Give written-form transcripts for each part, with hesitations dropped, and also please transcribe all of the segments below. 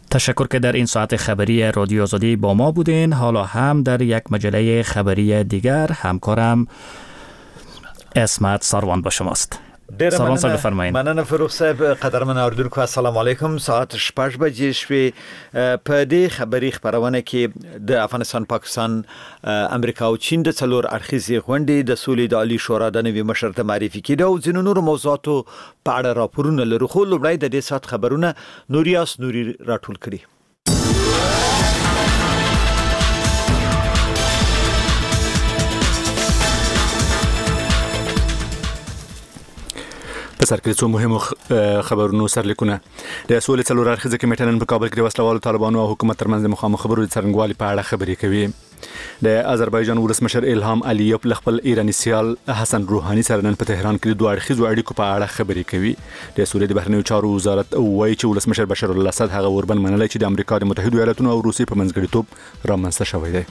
تشکر که در این ساعت خبری رادیو آزادی با ما بودین. حالا هم در یک مجله خبری دیگر همکارم اسمت ساروان با شماست. ساروان صاحب بفرمایید. مننه فروغ صاحب. قدرمن اوریدونکو السلام علیکم. ساعت 6 بجې شوې. په دې خبری خبرونه کې د افغانستان، پاکستان، امریکا او چین د څلور اړخیزې غونډې د سولې د عالی شورا د نوي مشر ته معرفي کېده او ځینو نورو موضوعاتو په اړه راپورونه لرو. خو لومړی د دې ساعت خبرونه نوریاس نوري راټول کړي. په سر کې څو مهمو خبرونو سرلیکونه. د سولې څلور اړخیزه کمیټه نن په کابل کې د وسلوالو طالبانو او حکومت ترمنځ د مخامخ خبرو د څرنګوالي په اړه خبرې کوي. د آذربایجان ولسمشر الهام علیف له خپل ایرانی سیال حسن روحانی سره نن په تهران کې د دوه اړخیزو اړیکو په اړه خبرې کوي. د سولې د بهرنیو چارو وزارت وایي چې ولسمشر بشار الاسد هغه وربن منلای چې د امریکا د متحده ایالاتونو او روسیې په منځګړیتوب رامنځته شوی دی.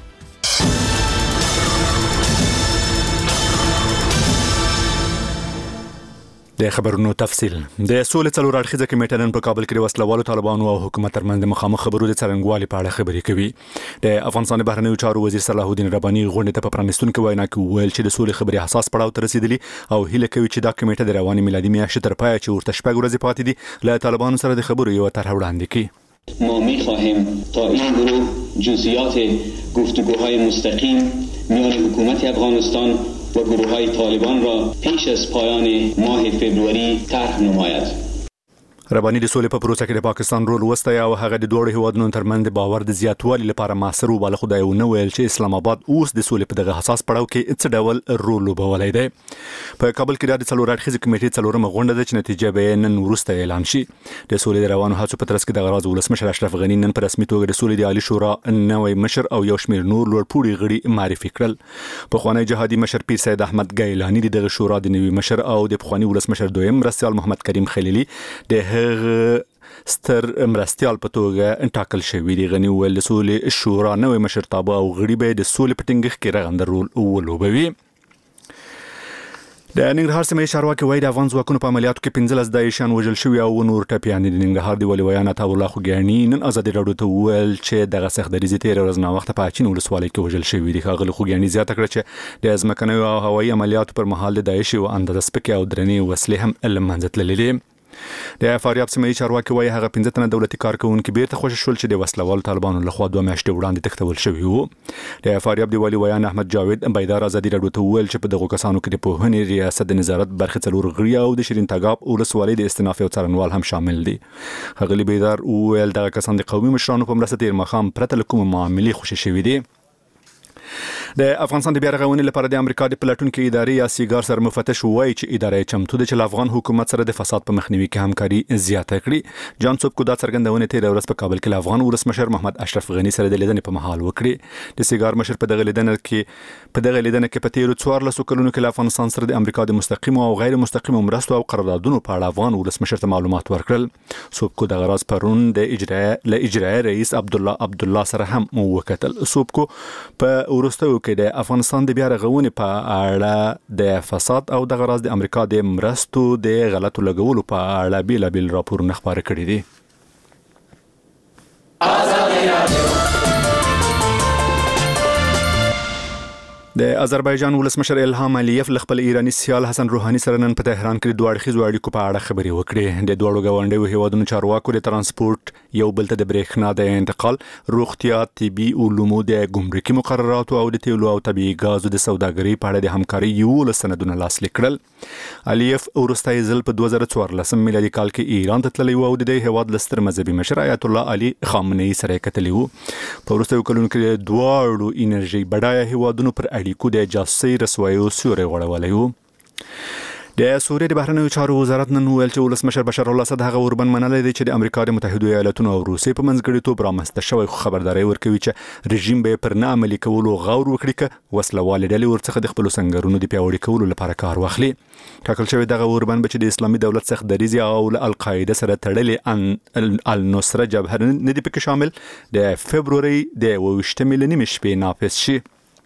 د خبرونو تفصیل. د سولې څلور اړخیزه کمیټه نن په کابل کې د وسلوالو طالبانو او حکومت ترمنځ د مخامخ خبرو د څرنګوالي په اړه خبرې کوي. د افغانستان بهرنیو چارو وزیر صلاح الدین رباني غونډې ته په پرانیستونکو وینا کې ویل چې د سولې خبرې حساس پړاو ته رسیدلي او هیله کوي چې دا کمیټه د رواني میلادي میاشتې تر پایه چې ورته 6 ورځې پاتې دي له طالبانو سره د خبرو یو طرح وړاندې کړي. ما می‌خواهیم تا این گروه جزئیات گفتگوهای مستقیم میان حکومت افغانستان و گروه‌های طالبان را پیش از پایان ماه فبروری طرح نماید. رباني د سولې په پروسه کې د پاکستان رول وسته او هغه د دوه هیوادونو ترمنځ د باور د زیاتوالي لپاره موثر وباله. خدای ونه ویل چې اسلام آباد اوس د سولې په دغه حساس پړاو کې څه ډول رول لوبولی دی. په کابل کې د څلور اړخیزې کمیټې څلورمه غونډه ده چې نتیجه به نن وروسته اعلان شي. د سولې د روانو هڅو په ترڅ کې د غراض ولسمشر اشرف غني نن په رسمي توګه د سولې د عالی شورا نوی مشر او یو شمېر نور لوړپوړي غړي معرفي کړل. پخوانی جهادي مشر پیر سید احمد ګیلاني دغه شورا د نوی مشر او د پخوانی ولسمشر دویم مرستیال محمد کریم خلیلی د ستر مرستیال په توګه ټاکل شوی دی. غني ویل د سولې شورا نوې مشرتابه او غړي به د سولې په ټینګښت کې رغنده رول ولوبوي. د ننګرهار سیمې چارواکي وایي د افغان ځواکونو په عملیاتو کې 15 داعشیان وژل شوي او نور ټپیان دي. د ننګرهار د ولي ویان عطا الله خوګیاني نن ازادي راډیو ته ویل چې دغه سخت دریځ تیر ورځ نه وخت په اچین ولسوالۍ کې وژل شوي دي. هغه خوګیاني زیاته کړه چې د ځمکنیو او هوایي عملیاتو پر مهال د داعش او اندازه سپکې او درنې وسلې هم لمنځه تللې دي. د فاریاب سیمې چارواکي وایي هغه 15 تنه دولتي کارکونکي بیرته خوشی شول چې د وسلوالو طالبانو لخوا 2 میاشتې وړاندې تښتول شوي وو. د فاریاب د ولي ویان احمد جاوید بیدار ازادي راډیو ته ویل چې په دغه کسانو کې د پوهنې ریاست د نظارت برخه څلور غړي او د شیرین تګاب ولسوالۍ د استناف او څارنوال هم شامل دي. هغه بیدار ویل دغه کسان د قومي مشرانو په مرسته تیر مخام پرته له کوم معاملې خوشی شوي دي. د افغانستان د بیا رغونې لپاره د امریکا د پلاتونکو ادارې یا سیګار سره مفتش وایي چې ادارې چمتو ده چې افغان حکومت سره د فساد په مخنیوي کې همکاري زیاته کړي. جان سوبکو دا څرګندونه تیر ورځ په کابل کې افغان ولسمشر محمد اشرف غني سره د لیدنې په مهال وکړي. د سیګار مشر په دغه لیدنه کې په تیر 14 کلونو کې افغانستان سره د امریکا د مستقیم او غیر مستقیم مرستو او قراردادونو په اړه افغان ولسمشر ته معلومات ورکړل. سوبکو د غراض پرون د اجرایي رئیس عبدالله سره هم وکتل. سوبکو په ورستو کې د افغانستان د بیا رغونې په اړه د فساد او د غراض د امریکا د مرستو د غلطو لګولو په اړه بیلابیل راپورونه خپاره کړي دي. د آذربایجان ولسمشر الهام علیف له خپل ایرانی سیال حسن روحانی سره نن په تهران کې د دوه اړخیزو اړیکو په اړه خبرې وکړې. د دوه ګاونډیو هیوادونو چارواکو د ترانسپورت یو بل ته د برېښنا د انتقال، روغتیا، طبي علومو، د ګمرکي مقرراتو او د تیلو او طبيعي غازو د سوداګرۍ په اړه د همکارۍ یو سندونه لاسلیک کړل. علیف وروستي ځل په 2014 میلادي کال کې ایران ته تللی و او د هیواد لستر مذهبي مشر آیت الله علي خامنه‌ای سره کتلی و. په وروستي کلونو کې دواړو انرژي بډایه هیوادونو پر اړیکو د جاسوسي رسوایو سیوري غوړولې و. د سوریې د بهرنیو چارو وزارت نن ویل چې ولسمشر بشار الاسد هغه وربن منلې دی چې د امریکا د متحده ایالاتونو او روسیې په منځګړیتوب رامنځته شوی خبرداري ورکوي چې رژیم به پر نه عملي کولو غور وکړي که وسلوال ډلې ورڅخه د خپل سنگرونو د پیاوړي کولو لپاره کار واخلي. ټاکل شوی دغه وربن به چې د اسلامي دولت څخه دریځي او القاعده سره تړلې النصره جبهه نه دی پکې شامل د فبروري د 28 میلیونی شپې نافذ شي.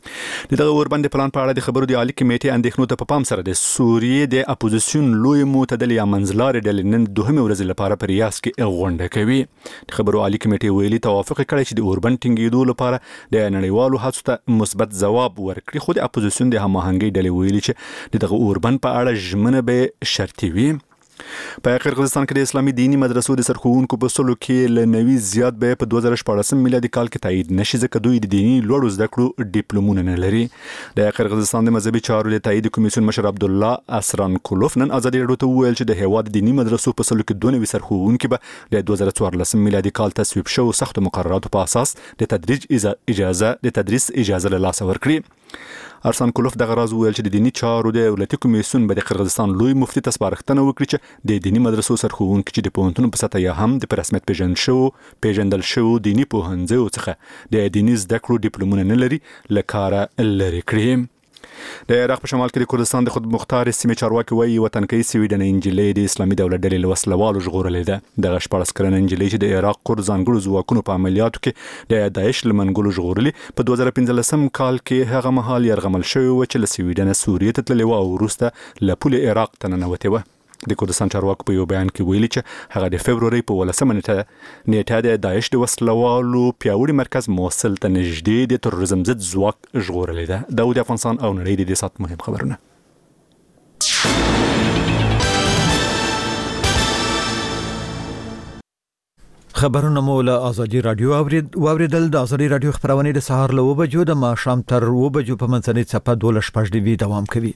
دغه اوربند پلان په اړه د خبرو د عالی کمیټې اندېښنو ته په پام سره د سوریې د اپوزیسیون لوی معتدل یا منځلارې ډلې نن دوهمې ورځې لپاره په ریاض کې غونډه کوي. د خبرو عالی کمیټې ویلي توافق کړی چې د اوربند ټینګېدو لپاره د نړیوالو هڅو ته مثبت ځواب ورکړي، خو د اپوزیسیون د هماهنګۍ ډلې ویلي چې دغه اوربند په اړه ژمنه به شرطي وي. په قرغیزستان کې د اسلامي دینی مدرسو د سرښوونکو په سلو کې له 90 زیات به په 2014 میلادي کال کې تایید نشي، ځکه دوی د دینی لوړو زده کړو ډیپلومونه نه لري. د قرغیزستان د مذهبي چارو د تایید کمیسیون مشر عبدالله اسرانکولوف نن ازادي راډیو ته وویل چې د هیواد دینی مدرسو په سلو کې 92 سرښوونکي به د 2014 میلادي کال تصویب شو سختو مقرراتو په اساس د تدریس اجازه له لاسه ورکړي. ارسانکولوف دغه راز ویل چې د دینی چارو د دولتي کمیسیون به د قرغیزستان لوی مفتي ته سپارښتنه وکړي چې د دینی مدرسو سرښوونکي چې د پوهنتون په سطحه یا هم د رسمیت پیژندل شو دینی پوهنځیو څخه د دینی زده کړو ډیپلومونه نه لري له کاره لري کړي. د عراق په شمال کې د کردستان د خود مختار سیمې چارواکي وایي وطنکۍ سویډن انجلۍ د اسلامي دولت ډلې له وسلوالو ژغورلې ده. دغه 14 کلنه انجلۍ چې د عراق کرد ځانګړو ځواکونو په عملیاتو کې د داعش له منګولو ژغورلې په 2015 کال کې هغه مهال یرغمل شوی و چې له سویډن سوریې ته تللې و او وروسته له پولې عراق ته ننوتې و. د کردستان چارواکو په یو بیان کې ویلي چې هغه د فبروري په 18 نیټه د داعش د وسلوالو پیاوړي مرکز موصل ته نږدې د تروریزم ضد ځواک ژغورلې ده. دا د افغانستان او نړۍ د دې سات مهم خبرونه. خبرونه مو له ازادي رادیو واوریدل. د ازادي رادیو خبرونه د سهار له 9 بجو د ماښام تر 9 بجو په منځنۍ صفه 12:15 دوام کوي.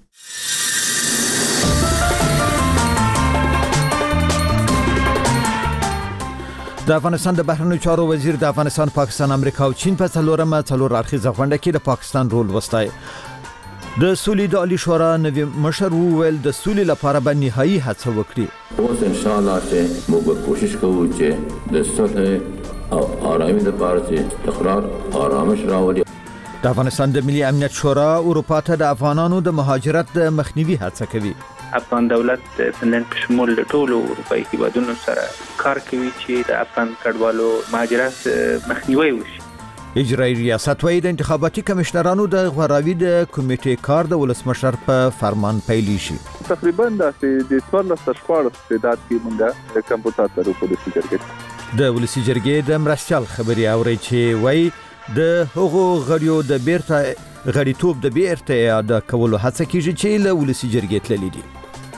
د افغانستان د بهرنیو چارو وزیر د افغانستان، پاکستان، امریکا او چین په څلور اړخیزه غونډه کې د پاکستان رول وستای. د سولې د عالی شورا نوی مشر وویل د سولې لپاره به نهایي هڅه وکړي. اوس ان شاء الله چې موږ کوشش کوو چې د صلح او آرامۍ لپاره چې استقرار آرامش راولي. د افغانستان د ملي امنیت شورا اروپا ته د افغانانو د مهاجرت د مخنیوي هڅه کوي. افغان دولت د فنلند په شمول د ټولو اروپایي هیوادونو سره کار کوي چې د افغان کډوالو مهاجرت مخنیوي وشي. اجرایي ریاست وايي د انتخاباتي کمشنرانو د غوراوي د کمیټې کار د ولسمشر په فرمان پیلی شي. تقریبا د 14 تعداد کې موږ کمپیوټر لرو په دې جرګې. د ولسی جرګې د مرستيال خبري اوري چې وايي د هغو غړیو د غړیتوب د بیرته اعاده کولو هڅه کیږي چې له ولسی جرګې تللي دي.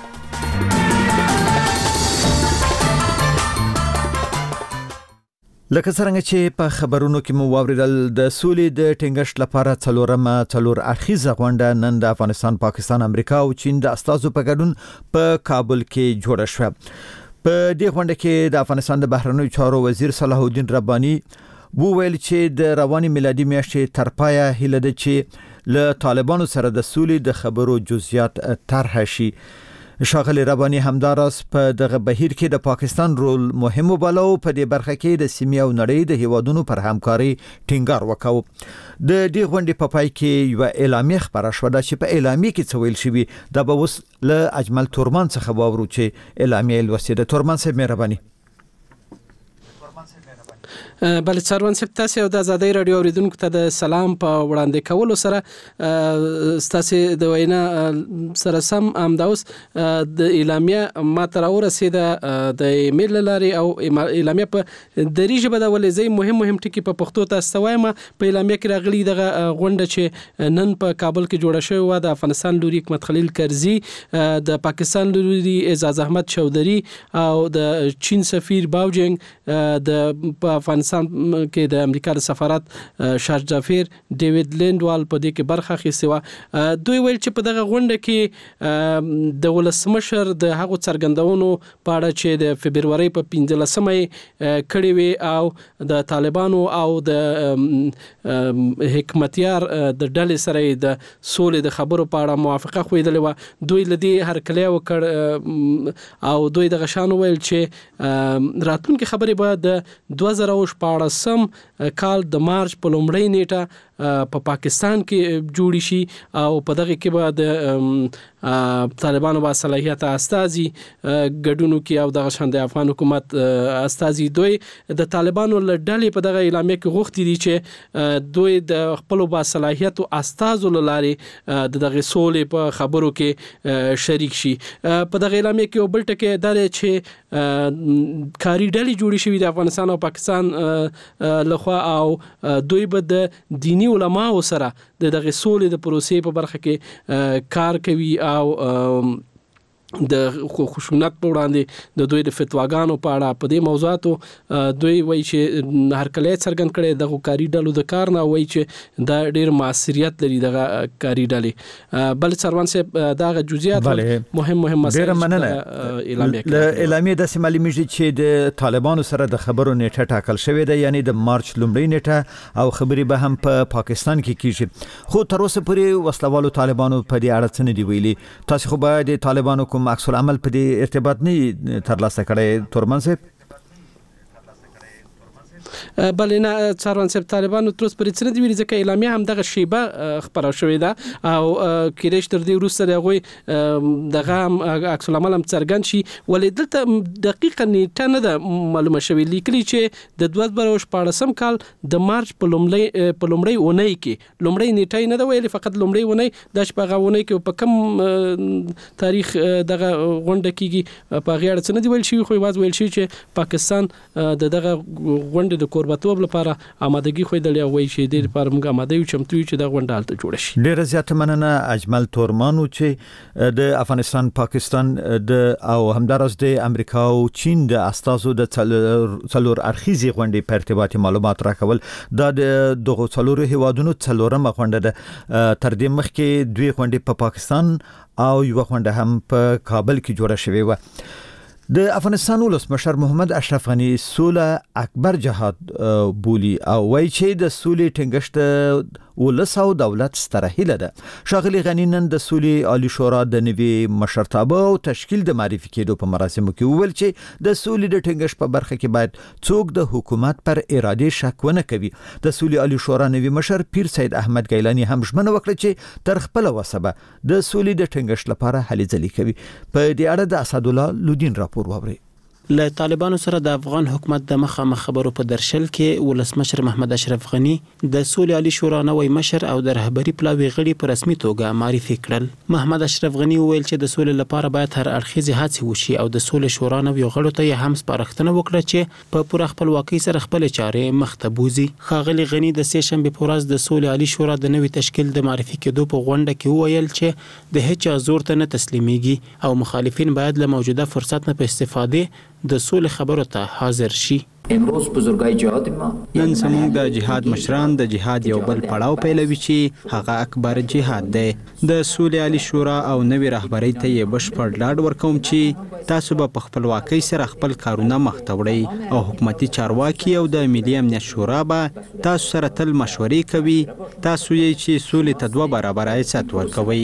لکه څنګه چې په خبرونو کې مو واوریدل د سولې د ټینګښت لپاره څلور اړخیزه غونډه نن د افغانستان، پاکستان، امریکا او چین د استازو په ګډون په کابل کې جوړه شوه. په دې غونډه کې د افغانستان د بهرنیو چارو وزیر صلاح الدین رباني وویل چې د رواني میلادي میاشتې تر پایه هیله ده چې له طالبانو سره د سولې د خبرو جزئیات طرح شي. شاغلی رباني همداراز په دغه بهیر کې د پاکستان رول مهم وباله او په دې برخه کې د سیمې او نړۍ د هیوادونو پر همکاري ټینګار وکاو. د دې غونډې په پای کې یو اعلامیه خبره شوه چې په اعلامیه کې څه ویل شوی دا به اوس له اجمل تورمان څخه واورو چې اعلامیه لوستې ده. تورمان صاحب مهرباني. بل څاروان صاحب تاسو د ازادي رادیو اوریدونکو ته د سلام په وړاندې کولو سره تاسو د وینا سره سم امداوس د اعلامیه ما تر ورسېده د ایمیل لاري او اعلامیه په دری ژبه د ولې مهم ټکی په پښتو تاسو وایم. په اعلامیه کې راغلي دغه غونډه چې نن په کابل کې جوړه شوې و د افغانستان لوري حکمت خلیل کرزي، د پاکستان لوري اعزاز احمد چودري او د چین سفیر باوجنګ، د افغانستان کې د امریکا د سفارت شاه جعفر ډیوډ لینډوال په دې کې برخه اخیستې و. دوی ویل چې په دغه غونډه کې د ولسمشر د هغو څرګندونو په اړه چې د فبرवरी په 15مې کړي وي او د طالبانو او د حکمتیار د ډلې سره د سولې د خبرو په اړه موافقه خویدلې و. دوی لدی هرکلی وکړ او دوی د غشانو ویل چې راتلونکي خبرې به د د 2014 کال د مارچ په لومړۍ نیټه په پاکستان کې جوړ شي او په دغه کې به د طالبانو با صلاحیت استازي ګډونو کې او دغه شان د افغان حکومت استازي دوی د طالبانو لړډلې په دغه اعلامیه کې غوښتي دي چې دوی د خپل با صلاحیت او استازو لارې د دغه سولې په خبرو کې شریک شي. په دغه اعلامیه کې بل ټکی دا دی چې کاری ډلې جوړې شوې د افغانستان او پاکستان لخوا او دوی به د دینی علماو سره د دغه سولې د پروسې په برخه کې کار کوي او د خشونت په وړاندې د دوی د فتواګانو په اړه په دې موضوعاتو دوی وایي چې هر کله څرګند کړي د کاری ډلو د کار نه وایي چې دا ډیر موثریت لري دغه کاری ډلې. بل سروان صاحب دغه جزئیات مهم مسایل اعلامیه د سیمالي میږي چې د طالبانو سره د خبرو نیټه ټاکل شوې ده یعنی د مارچ لومړۍ نیټه او خبري به هم په پاکستان کې کیږي خو تر اوسه پورې وسلوالو طالبانو په دې اړه څه نه دی ویلي. تاسو خو به د طالبانو کوم عکس العمل په دې ارتباط نه ترلاسه کړی تورمن صاحب؟ بلې نه څاروان صاحب طالبانو تر اوسه پورې څه نه دي ویلي ځکه اعلامیه هم دغه شیبه خپره شوې ده او کېدای شي تر دې وروسته د هغوی دغه عکس العمل هم څرګند شي ولې دلته دقیقه نیټه نه ده معلومه شوې. لیکلي چې د 2014 کال د مارچ په لومړۍ اونۍ کې لومړۍ نیټه نه ده ویلې فقط لومړۍ اونۍ د شپږ اونۍ کې په کم تاریخ دغه غونډه کیږي په غیړ څه نه دی ویل شي خو واز ویل شي چې پاکستان دغه غونډه د کوربتوب لپاره آمادګي خویدلې او وایي چې د لپاره موږ آماده یو چمتو چې د غونډه حالت جوړ شي. ډیر زیات مننه اجمل تورمانو چې د افغانستان پاکستان د او همدارس د امریکا او چین د استازو د څلور اړخیزې غونډې په ارتباطي معلومات راکول. دا د دغه څلورو هیوادونو څلورمه غونډه ده. تر دې مخکې دوی غونډې په پاکستان او یو غونډه هم په کابل کې جوړه شوې و. د افغانستان ولسمشر محمد اشرف غنی سوله اکبر جهاد بولی او وایي چې د سولې ټینګښت ولس او دولت ستره هیله ده. ښاغلي غنی نن د سولې عالی شورا د نوي مشرتابه او تشکیل د معرفي کېدو په مراسمو کې وویل چې د سولې د ټینګښت په برخه کې باید څوک د حکومت پر اراده شک ونه کوي. د سولې عالی شورا نوي مشر پیر سید احمد ګیلانی هم ژمنه وکړه چې تر خپل وسبه د سولې د ټینګښت لپاره هلې ځلې کوي. په دې اړه د اسدالله لودین راپور واورئ. له طالبانو سره د افغان حکومت د مخامخ خبرو په درشل کې ولسمشر محمد اشرف غنی د سولې عالی شورا نوی مشر او د رهبری پلاوی غړي په رسمي توګه معرفي کړل. محمد اشرف غنی وویل چې د سولې لپاره باید هر اړخیزه هڅې وشي او د سولې شورا نوی غړو ته هم سپارښتنه وکړه چې په پوره خپلواکۍ سره خپل چارې مخ ته بوزي. ښاغلي غنی د سه شنبه په ورځ د سولې عالی شورا د نوي تشکیل د معرفي کېدو په غونډه کې وویل چې د هیڅ زور ته نه تسلیمېږي او مخالفین باید له موجوده فرصت نه په استفاده د سولې خبرو ته حاضر شي. امروز بزرگای جهاد ما نن زموږ د جهاد مشران د جهاد یو بل پړاو پیلوي چې هغه اکبر جهاد دی. د سولې عالی شورا او نوی رهبری ته یې بشپړ ډاډ ورکوم چې تاسو به په خپلواکۍ سره خپل کارونه مخ ته وړئ او حکومتي چارواکي او د ملي امنیت شورا به تاسو سره تل مشورې کوي. تاسو یې چې سولې ته دوه برابر عزت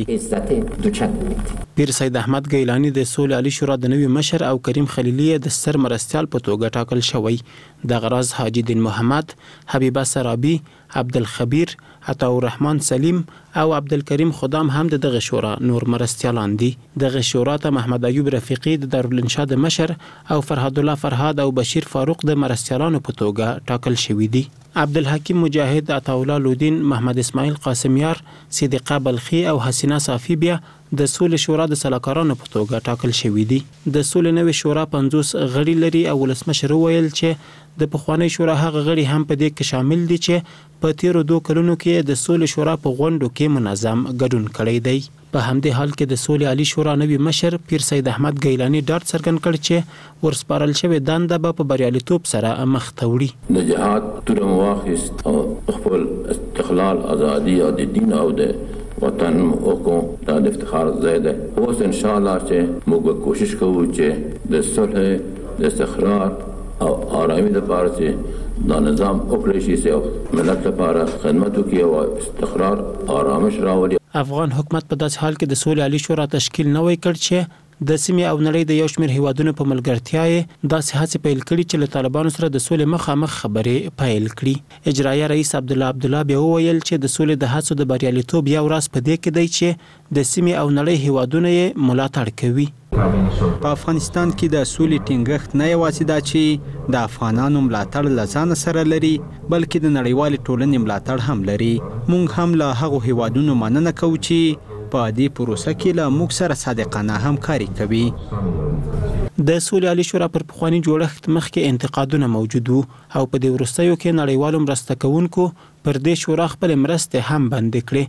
ورکوي. پیر سید احمد ګیلانی د سولې عالی شورا د نوی مشر او کریم خلیلی د سر مرستیال په توګه ټاکل شوی. د غراز حاجی دین محمد، حبیبه سرابی، عبدالخبیر، عطاءالرحمن سلیم او عبدالکریم خدام هم د دغه شورا نور مرستیالان دي. دغه شورا ته محمد ایوب رفیقی د دارالانشا د مشر او فرهاد الله فرهاد او بشیر فاروق د مرستیالانو په توګه ټاکل شوي دي. عبدالحکیم مجاهد، عطاءالله لودین، محمد اسماعیل قاسمیار، صدیقه بلخی او حسینه صافی بیا د سولې شورا د سلاکارانو په توګه ټاکل شوي دي. د سولې نوې شورا 50 غړي لري او ولسمشر وویل چې د پخوانی شورا هغه غړي هم په دې کې شامل دي چې په تیرو 2 کلونو کې د سولې شورا په غونډو کې منظم ګډون کړی دی. په همدې حال کې د سولې عالی شورا نوی مشر پیر سید احمد ګیلانی ډاډ څرګند کړ چې ورسپارل شوی دنده به په بریالیتوب سره مخ ته وړي. د جهاد تر مواخص او خپل استقلال ازادي او د دین او د وطن حکم د افتخار زیاده اوس ان شاء الله چې موږ کوشش کوو چې د صلح د استقرار او آرامي لپاره چې دا نظام اپریشي سي ملت لپاره خدمت وکړي او استقرار آرامش راولي. افغان حکومت په داسې حال کې د سولې عالی شورا تشکیل نه وای کړ چې د سیمې او نړۍ د یو شمېر هیوادونو په ملګرتیا یې داسې هڅې پیل کړي چې له طالبانو سره د سولې مخامخ خبرې پیل کړي. اجرایه رئیس عبدالله بیا وویل چې د سولې د هڅو د بریالیتوب یو راز په دې کې دی چې د سیمې او نړۍ هیوادونه یې ملاتړ کوي. په افغانستان کې د سولې ټینګښت نه یوازې دا چې د افغانانو ملاتړ له ځان سره لري بلکې د نړیوالې ټولنې ملاتړ هم لري. موږ هم له هغو هیوادونو مننه کوو چې په دې پروسه کې له موږ سره صادقانه همکاري کوي. د سولې عالي شورا پر پخواني جوړښت مخکې انتقادونه موجود وو او په دې وروستیو کې نړیوالو مرسته کوونکو پر دې شورا خپل مرستې هم بندې کړې.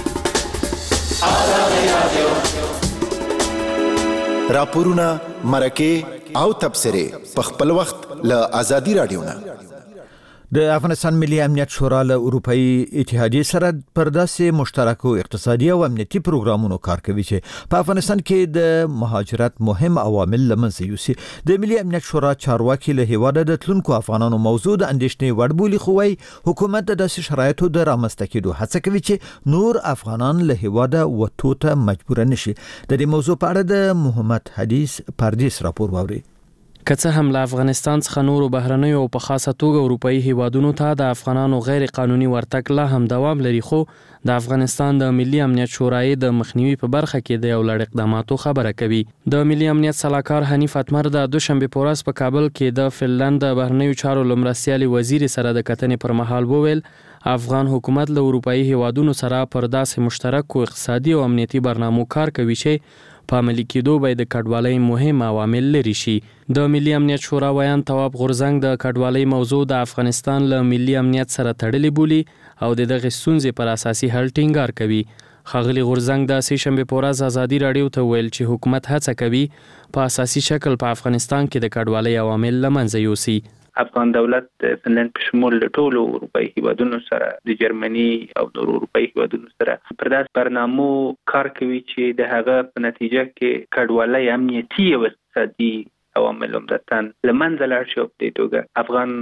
راپورونه، مرکې او تبصرې په خپل وخت له آزادي رادیو نه. د افغانستان ملي امنیت شورا له اروپאי اتحادیې سره پر داسې مشترکو اقتصادي او امنیتي پروګرامونو کار کوي چې په افغانستان کې د مهاجرت مهم عوامل لمنځه یوسي. د ملي امنیت شورا چارواکي له هیواده د تلونکو افغانانو موضوع د اندېښنې وړ بولي، خو وايي حکومت د داسې شرایطو د رامنځته کېدو هڅه کوي چې نور افغانان له هیواده وتو ته مجبور نشي. د دې موضوع په اړه د محمد حدیث پردیس راپور واوري. که څه هم له افغانستان څخه نورو بهرنیو او په خاصه توګه اروپאי هیوادونو ته د افغانانو غیر قانوني ورتګ لا هم دوام لري، خو د افغانستان د ملي امنیت شورای د مخنیوي په برخه کې د یو لړ اقداماتو خبره کوي. د ملي امنیت سلاکار حنیف اتمر د دوشنبه په ورځ په کابل کې د فنلند د بهرنیو چارو لمرستیالي وزیر سره د کتنې پر مهال وویل افغان حکومت له اروپאי هیوادونو سره پر داسې مشترک اقتصادي او امنیتي برنامو کار کوي چې په عملي کېدو به د کډوالۍ مهم عوامل لري شي. د ملي امنیت شورا ویان تواب غورزنګ د کډوالۍ موضوع د افغانستان له ملي امنیت سره تړلې بولي او د دغه ستونزې پر اساسي حل ټینګار کوي. ښاغلي غورزنګ د سې شنبه په ورځ ازادي راډیو ته ویل چې حکومت هڅه کوي په اساسي شکل په افغانستان کې د کډوالۍ عوامل له منځه یوسي. افغان دولت د فنلند په شمول ټولو اروپאי هیوادونو سره د جرمني او نور اروپאי هیوادونو سره پر داسې برنامو کار کوي چې د هغه په نتیجه کې کډوالۍ امنیتي او اقتصادي عوامل عمدتاً لمنځه لاړ شي. په دې توګه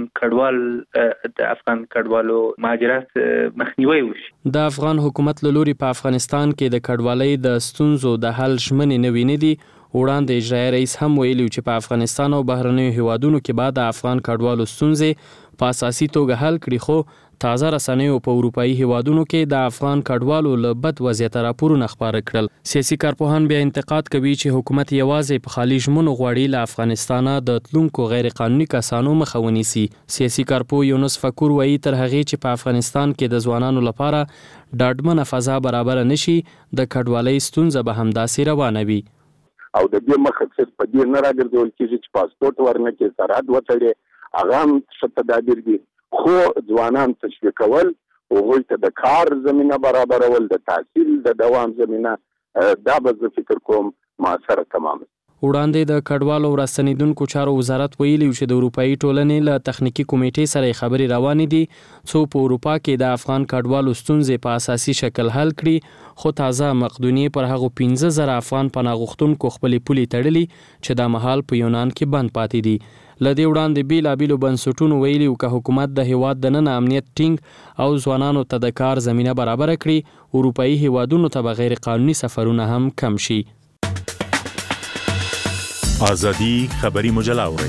د افغان کډوالو مهاجرت مخنیوي وشي. د افغان حکومت له لوري په افغانستان کې د کډوالۍ د ستونزو د حل ژمنې نوي نه دي. وړاندې اجرایه رئیس هم ویلي چې په افغانستان او بهرنیو هیوادونو کې بعد د افغان کډوالو ستونزې په اساسي توګه حل کړي، خو تازه رسنیو په اروپאי هیوادونو کې د افغان کډوالو له بد وضعیت راپورونه خپاره کړل. سیاسي کارپوهان بیا انتقاد کوي چې حکومت یوازې په خالي ژمنو غواړي له افغانستانه د تلونکو غیر قانوني کسانو مخه ونیسي. سیاسي کارپوه یونس فکور وایي تر هغې چې په افغانستان کې د ځوانانو لپاره ډاډمنه فضا برابر نشي د کډوالۍ ستونزه به همداسې روانه وي. او د دې مقصد په دې نه راګرځول کېږي چې پاسپورت ورنه کې سرحد وتړي، هغه هم ښه تدابیر دي، خو ځوانان تشویق کول، هغوی ته د کار زمینه برابرول، د تحصیل د دوام زمینه، دا به زه فکر کوم موثره تمام. وړاندې د کډوالو او راستنیدونکو چارو وزارت ویلي چې د اروپאי ټولنې له تخنیکی کمیټې سره خبرې روانې دي څو په اروپا کې د افغان کډوالو ستونزې په اساسي شکل حل کړي، خو تازه مقدونیې پر هغو 15,000 افغان پناه غوښتونکو خپلې پولې تړلي چې دا مهال په یونان کې بند پاتې دي. له دې وړاندې بیلابیلو بنسټونو ویلي که حکومت د هیواد دننه امنیت ټینګ او ځوانانو ته د کار زمینه برابره کړي، اروپאי هیوادونو ته به غیر قانوني سفرونه هم کم شي. آزادی خبری مجله اورئ.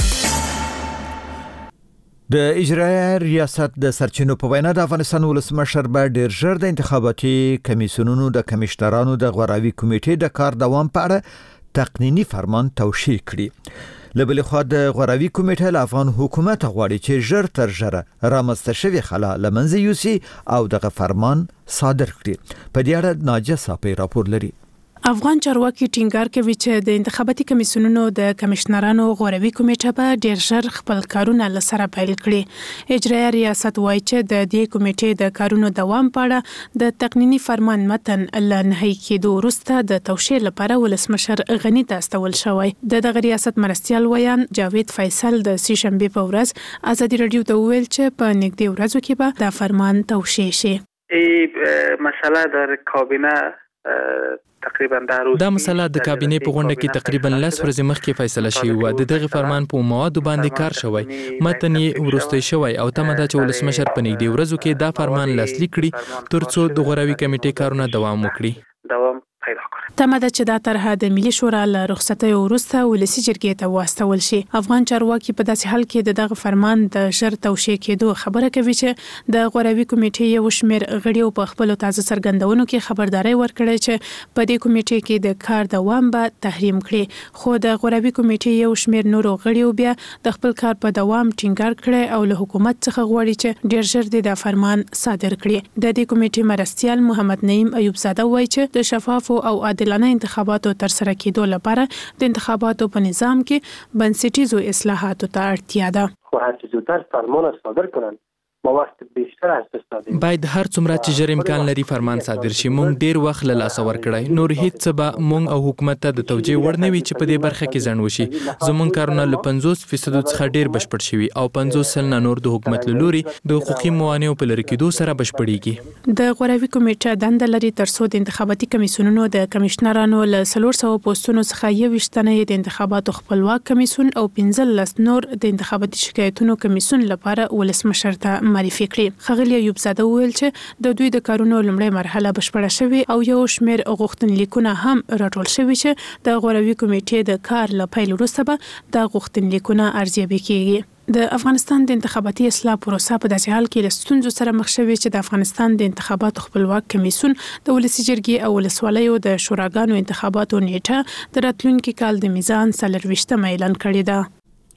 د اجرایه ریاست د سرچینو په وینا د افغانستان ولسمشر به ډیر ژر د انتخاباتي کمیسیونونو د کمیشنرانو د غوراوي کمیټې د کار دوام په اړه تقنینی فرمان توشیح کړي. له بلې خوا د غوراوي کمیټې له افغان حکومت غواړي چې ژر تر ژره رامنځته شوې خلا له منځه یوسي او دغه فرمان صادر کړي. په دې اړه ناجیه صافی راپور لري. افغان چارواکي ټینګار کوي چې د انتخاباتي کمیسیونونو د کمشنرانو غوراوي کمیټه به ډیر ژر خپل کارونه لسره پیل کړي. اجرایه ریاست وایي چې د دې کمیټې د کارونو دوام په اړه د تقنینی فرمان متن له نهایی کېدو وروسته د توشیح لپاره ولسمشر غني ته استول شوی. دغه ریاست مرستیال ویان جاوید فیصل د سې شنبه په ورځ ازادي رادیو ته ویل چې په نږدې ورځو کې به د فرمان توشیح شي. مسله در کابینه دا مسله د کابینې په غونډه کې تقریبا 10 ورځې مخکې فیصله شوې و. د دغه فرمان په موادو باندې کار شوی، متن یې وروستی شوی او تمه ده چې ولسمشر په نږدې ورځو کې دا فرمان لاسلیک کړي ترڅو د غوراوي کمیټې کارونه دوام وکړي. تمه ده چې دا طرحه د ملي شورا له رخصتۍ وروسته ولسي جرګې ته واستول شي. افغان چارواکي په داسې حال کې دغه فرمان د ژر توشیح کېدو خبره کوي چې د غوراوي کمیټې یو شمېر غړي په خپل تازه څرګندونو کې خبرداري ورکړې چې په دې کمیټې کې د کار دوام به تحریم کړي، خو د غوراوي کمیټې یو شمېر نورو غړي بیا د خپل کار په دوام ټینګار کړي او له حکومت څخه غواړي چې ډېر ژر د فرمان صادر کړي. د دې کمیټې مرستیال محمد نعیم ایوب زاده وایي چې د شفافو او عادلانه انتخاباتو ترسره کېدو لپاره د انتخاباتو په نظام کې بنسټیزو اصلاحاتو ته اړتیا ده. خو هر زودتر فرمان صادر کنن با وخت بیشتر استفاده باید هر څومره چې ژر امکان لري فرمان صادر شي. مونږ ډیر وخت له لاسه ورکړی، نور هیڅ څه به مونږ او حکومت ته د توجیه وړ نه وي چې په دې برخه کې ځنډ وشي. زمونږ کارونه له 50% څخه ډیر بشپړ شوي او 50% نور د حکومت له لوري د حقوقي موانعو په لرې کېدو سره بشپړېږي. د غوراوي کمیټه دنده لري ترڅو د انتخاباتي کمیسیونونو د کمشنرانو له 400 پوسټونو څخه 21 تنه د انتخاباتو خپلواک کمیسیون او 15 نور د انتخاباتي شکایتونو کمیسیون لپاره ولسمشر ته معرفي کړي. ښاغلي ایوب زاده وویل چې د دوی د کارونو لومړی مرحله بشپړه شوې او یو شمېر غوښتنلیکونه هم راټول شوي چې د غوراوي کمیټې د کار له پیل وروسته به د غوښتنلیکونه ارزیابي کیږي. د افغانستان د انتخاباتي اصلاح پروسه په داسې حال کې له ستونزو سره مخ شوې چې د افغانستان د انتخاباتو خپلواک کمیسیون د ولسي جرګې او ولسوالیو د شوراګانو انتخاباتو نیټه د راتلونکي کال د میزان 24 اعلان کړې ده.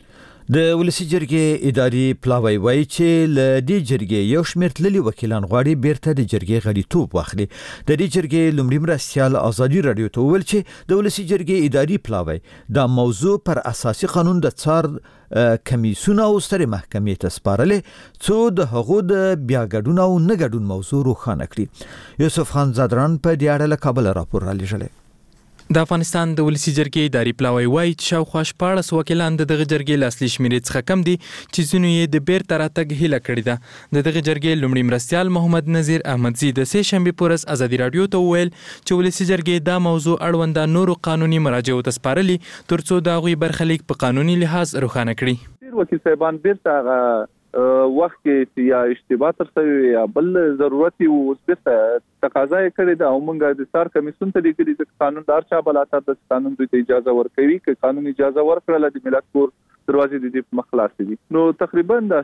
د ولسي جرګې اداري پلاوی وایي چې له دې جرګې یو شمېر تللي وکیلان غواړي بیرته د جرګې غړیتوب واخلي. د دې جرګې لومړي مرستیال ازادي رادیو ته وویل چې د ولسي جرګې اداري پلاوی دا موضوع پر اساسي قانون د څار کمیسیون او سترې محکمې ته سپارلې څو د هغو د بیا ګډون او نه ګډون موضوع روښانه کړي. یوسف خان زادران په دې اړه له کابل راپور را لېږلی. د افغانستان د ولسي جرګې اداري پلاوی وایي چې شاوخوا 14 وکیلان د دغه جرګې له اصلي شمېرې څخه کم دي چې ځینو یې د بیرته راتګ هیله کړې ده. د دغه جرګې لومړي مرستیال محمد نذیر احمدزي د سې شنبې په ورځ ازادي رادیو ته وویل چې ولسي جرګې دا موضوع اړونده نورو قانوني مراجعو ته سپارلي ترڅو د هغوی برخلیک په قانوني لحاظ روښانه کړي. وکیل صاحبان بیرته وخت کې یا اشتباه تر شوی یا بل ضرورت یو بیرته تقاضا یې کړې ده او موږ د څار کمیسیون ته لیکلي چې قانوندار چا بلاتر د قانون دوی ته اجازه ورکوي چې قانون اجازه ورکړل د ملت کور دروازې د دې مخلاص دي. نو تقریبا د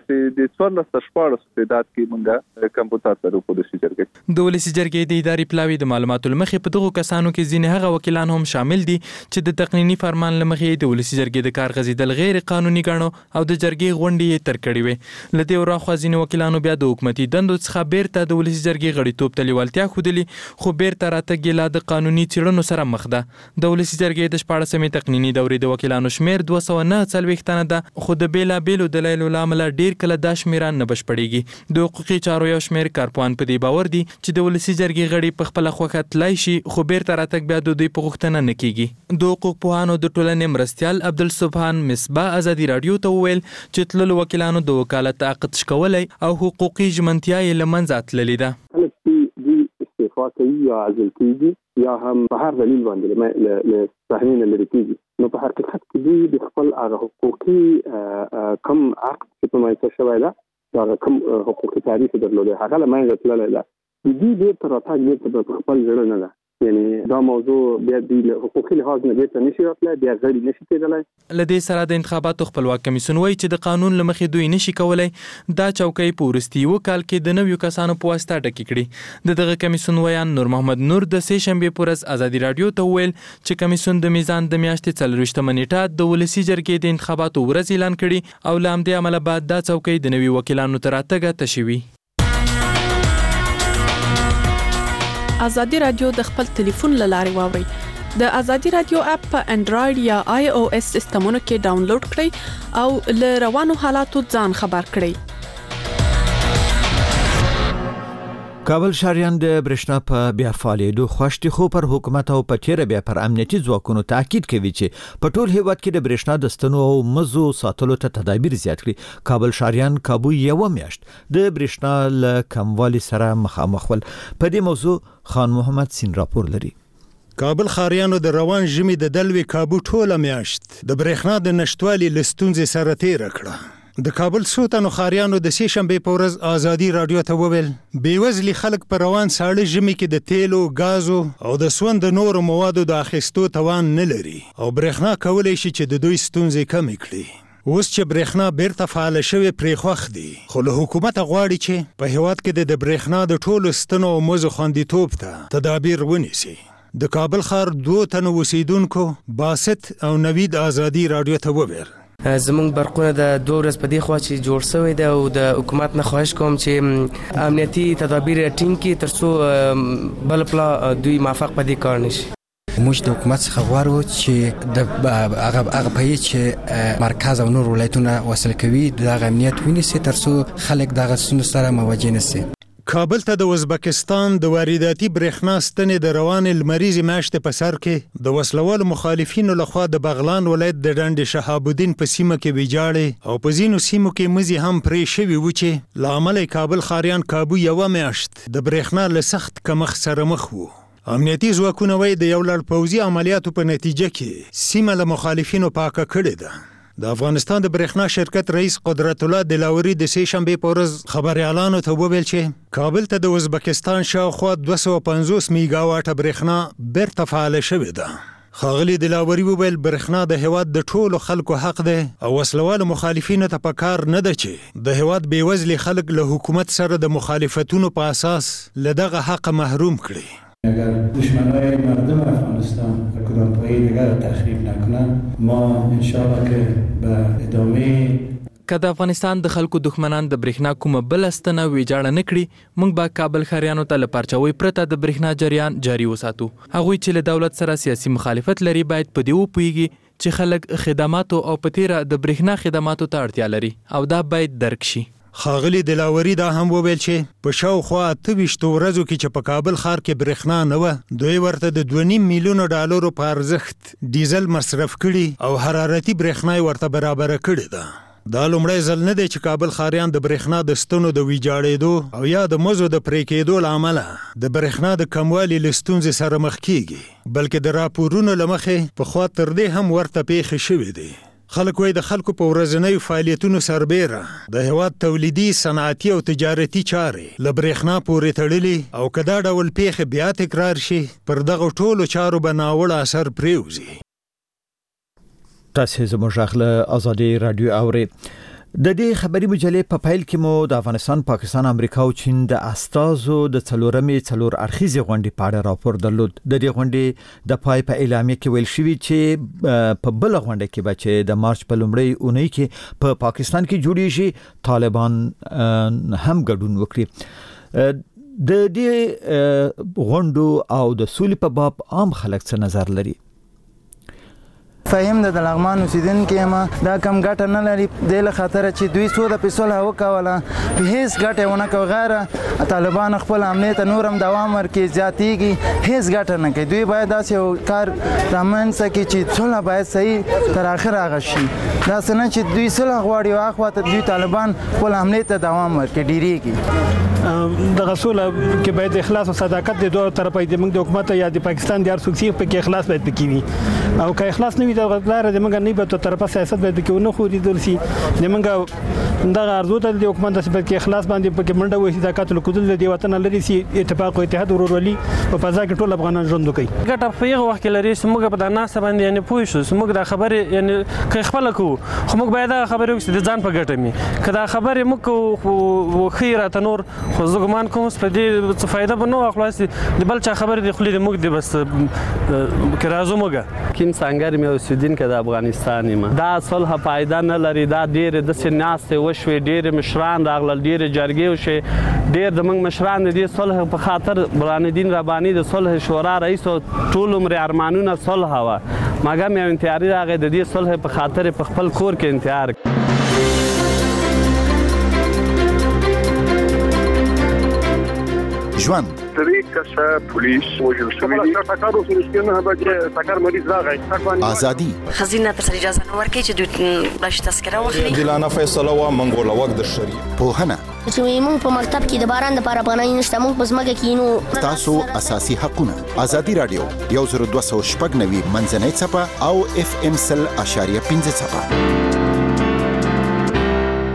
14 تعداد کې موږ کمپیوټر سره په ولسي جرګې د ولسي جرګې د اداري پلاوی د معلوماتو لمخې په دغه کسانو کې ځینې هغه وکیلان هم شامل دي چې د تقنینی فرمان لمخې د ولسي جرګې د کار غځیدل غیر قانوني ګڼو او د جرګې غونډې تر کړې وې. لدې وراخوا ځینې وکیلانو بیا د حکومتي دندو څخه بیرته د ولسي جرګې غړیتوب ته لیوالتیا ښودلې خو بیرته راتګ یې لا د قانوني څېړنو سره مخ ده. د ولسي جرګې د 14مې تقنینی دورې د وکیلانو شمېر 249 ده خو د بیلابیلو دلایلو له امله ډیر کله دا شمیران نه بشپړیږي. د حقوقي چارو یو شمیر کارپوهان په دې باور دي چې د ولسي جرګې غړي په خپله خوښه تلای شي خو بیرته راتګ بیا د دوی په غوښتنه نه کیږي. د حقوق پوهانو د ټولنې مرستیال عبدالسبحان مصباح ازادي رادیو ته وویل چې تللو وکیلانو د وکالت عقد شکولی او حقوقي ژمنتیا یې له منځه تللې ده. استعفا کوي یا عزل کیږي یا هم په هر دلیل باندې له صحنې نه لرې کیږي. نو په حقیقت کې دوی د خپل حقوقي کم عقد چې په مایسر شوی ده دا کم حقوقي تعریف درلوده هغه له منځه تللی ده. د دې بیرته راتګ بیرته په خپل زړه نه ده، یعنی دا موضوع بیا د حقوقي لحاظ نه بیرته نشي راتلی، بیا غړي نشي کېدلی. له دې سره د انتخاباتو خپلواک کمیسیون وایي چې د قانون له مخې دوی نشي کولی دا چوکۍ په وروستي یوه کال کې د نویو کسانو په واسطه ډکې کړي. د دغه کمیسیون ویان نور محمد نور د سې شنبې په ورځ ازادي رادیو ته وویل چې کمیسیون د میزان د میاشتې 24 نیټه د ولسي جرګې د انتخاباتو ورځ اعلان کړي او له همدې امله بعد دا چوکۍ د نویو وکیلانو ته راتګه تشې وي. ازادي رادیو د خپل ټلیفون له لارې واورئ. د ازادي رادیو اپ په انډراید یا آی او اس سیستمونو کې ډاونلوډ کړئ او له روانو حالاتو ځان خبر کړئ. کابل شهریان د برېښنا په بیا فعالېدو خوښ دي خو پر حکومت او په تیره بیا پر امنیتي ځواکونو تاکید کوي چې په ټول هیواد کې د برېښنا د ستنو او مزو ساتلو ته تدابیر زیات کړي. کابل شهریان کابو یو میاشت د برېښنا له کموالي سره مخامخ ول. په دې موضوع خان محمد سین راپور لري. کابل خاریانو د روان ژمي د دلوي کابو ټوله میاشت د برېښنا د نشټوالي له ستونزې سره تېره کړه. د کابل څو تنو ښاریانو د سې شنبې په ورځ ازادي رادیو ته وویل بېوزلي خلک په روان ساړه ژمي کې د تیلو، غازو او د سون د نورو موادو د اخیستو توان نه لري او برېښنا کولی شي چې د دوی ستونزې کمې کړي. اوس چې برېښنا بیرته فعاله شوې پرې خوښ دي، خو له حکومته غواړي چې په هیواد کې د برېښنا د ټولو ستنو او مزو خوندیتوب ته تدابیر ونیسي. د کابل ښار 2 تنو اوسیدونکو باسط او نوید ازادي رادیو ته وویل زمونږ برقونه د 2 ورځې په دې خوا چې جوړ شوی دی او د حکومت نه خواهش کوم چې امنیتي تدابیر ټینګ کړي ترڅو بل پلا دوی موافق په دې کار نشي. موږ د حکومت څخه غواړو چې د هغه پای چې مرکز او نور ولایتونه وصل کوي د امنیت ونیسي ترڅو خلک دغه ستونزو سره مواجه نشي. کابل ته د ازبکستان د وارداتي برېښنا ستنې د روانې لمریزې میاشتې په سر کې د وسلوالو مخالفینو لخوا د بغلان ولایت د ډنډ شهاب الدین په سیمه کې ویجاړې او په ځینو سیمو کې مزي هم پرې شوي و چې له امله کابل ښاریان کابو یوه میاشت د برېښنا له سخت کمښت سره مخ وو. امنیتي ځواکونه وایي د یو لړ پوځي عملیاتو په نتیجه کې سیمه له مخالفینو پاکه کړې ده. د افغانستان د برېښنا شرکت رئیس قدرت الله دلاوري د سې شنبې په ورځ خبريالانو ته وویل چې کابل ته د ازبکستان شاوخوا 250 میګاواټه برېښنا بیرته فعاله شوې ده. ښاغلي دلاوري وویل برېښنا د هیواد د ټولو خلکو حق دی او وسلوالو مخالفینو ته پکار نه ده چې د هیواد بېوزلي خلک له حکومت سره د مخالفتونو په اساس له دغه حق محروم کړي. اگر دشمنای مردم افغانستان کدام پایی دیگر تخریب نکنن ما انشاءالله که به ادامه که د افغانستان د خلکو دښمنان د برېښنا کومه بل ستنه ویجاړه نه کړي موږ به کابل ښاریانو ته له پرچاوۍ پرته د برېښنا جریان جاري وساتو. هغوی چې له دولت سره سیاسي مخالفت لري باید په دې وپوهیږي چې خلک خدماتو او په تیره د برېښنا خدماتو ته اړتیا لري او دا باید درک شي. ښاغلي دلاوري دا هم وویل چې په شاوخوا 28 ورځو کې چې په کابل ښار کې برېښنا نه وه دوی ورته د 2.5 میلیونو ډالرو په ارزښت ډیزل مصرف کړي او حرارتي برېښنا ورته برابره کړې ده. دا لومړی ځل نه دی چې کابل ښاریان د برېښنا د ستنو د ویجاړېدو او یا د مزو د پرې کېدو له امله د برېښنا د کموالي له ستونزې سره مخ کیږي بلکې د راپورونو له مخې پخوا تر دې هم ورته پیښې شوې دي. خلک وایي د خلکو په ورځنیو فعالیتونو سربیره د هیواد تولیدي، صنعتي او تجارتي چارې له برېښنا پورې تړلي او که دا ډول پیښې بیا تکرار شي پر دغو ټولو چارو به ناوړه اثر پرېوځي. تاسې زموږ غږ له ازادي رادیو اورئ. د دې خبري مجلې په پیل کې مو د افغانستان، پاکستان، امریکا او چین د استازو د څلور اړخیزې غونډې په اړه راپور درلود. د دې غونډې د پای په اعلامیه کې ویل شوی چې په بل غونډه کې به چې د مارچ په لومړۍ اونۍ کې په پاکستان کې جوړیږي طالبان هم ګډون وکړي. د دې غونډو او د سولې په باب عام خلک څه نظر لري؟ فهم د لغمان اوسیدونکو ما دا کم ګټه نه لري د له خاطر چې دوی سود په صلح وکوله په هیڅ ګټه ونه کو غیر طالبان خپل امنیت نورم دوام ورکړي زیاتیږي هیڅ ګټه نه کوي. دوی باید داسې کار رامنځ کړي چې صلح باید صحیح تر اخر غشي. دا څنګه چې دوی صلح غواړي او اخواته دوی طالبان خپل امنیت دوام ورکړي ډیریږي. د غسوله کې باید اخلاص او صداقت د دوه طرفه د موږ د حکومت یا د پاکستان د ارسوکسي په کې اخلاص باید پکې او که اخلاص نه وي د غلار د موږ نه به تر طرفه سیاست باید کې ونه خوري درسي د موږ دغه ارزو ته د حکومت د سبب کې اخلاص باندې پکې منډه وې صداقت له کودل د وطن لري سي اتفاق او اتحاد ورورولي په فضا کې ټول افغانان ژوند کوي. ګټه په یو وخت کې لري چې موږ په دغه باندې یعنی پوه شو چې موږ د خبرې یعنی که خپل کو خو موږ باید د خبرې وکړو د ځان په ګټه می کله خبرې موږ خیره تنور خو زګمان کوم په دې څه فائدہ بنو خلاص د بل چا خبرې د خلې موږ د بس کې راځو موږ کیم څنګه مې اوسیدونکو د افغانستان ما دا صلح فائدہ نه لري. دا ډېر د سناست وشوي ډېر مشران راغلل ډېر جرګې وشي ډېر د موږ مشران د دې صلح په خاطر برهان الدین رباني د صلح شورا رئیس او ټول عمر ارمانونه صلح وا ماګه مې انتحاري راغی د دې صلح په خاطر په خپل کور کې انتحار. ژوند پولیس وجل شوی ازادي خزینه تر اجازه نه ورکړي چې دوی باش تذکره واخلي. دلانه فیصله وا منګول وخت د شری پوهنه چې موږ په مکتب کې د باران د لپاره بنای نشته موږ په ځمکه کې نو تاسو اساسي حقونه. ازادي رادیو 1290 منځنۍ صفه او FM 100.5 صفه.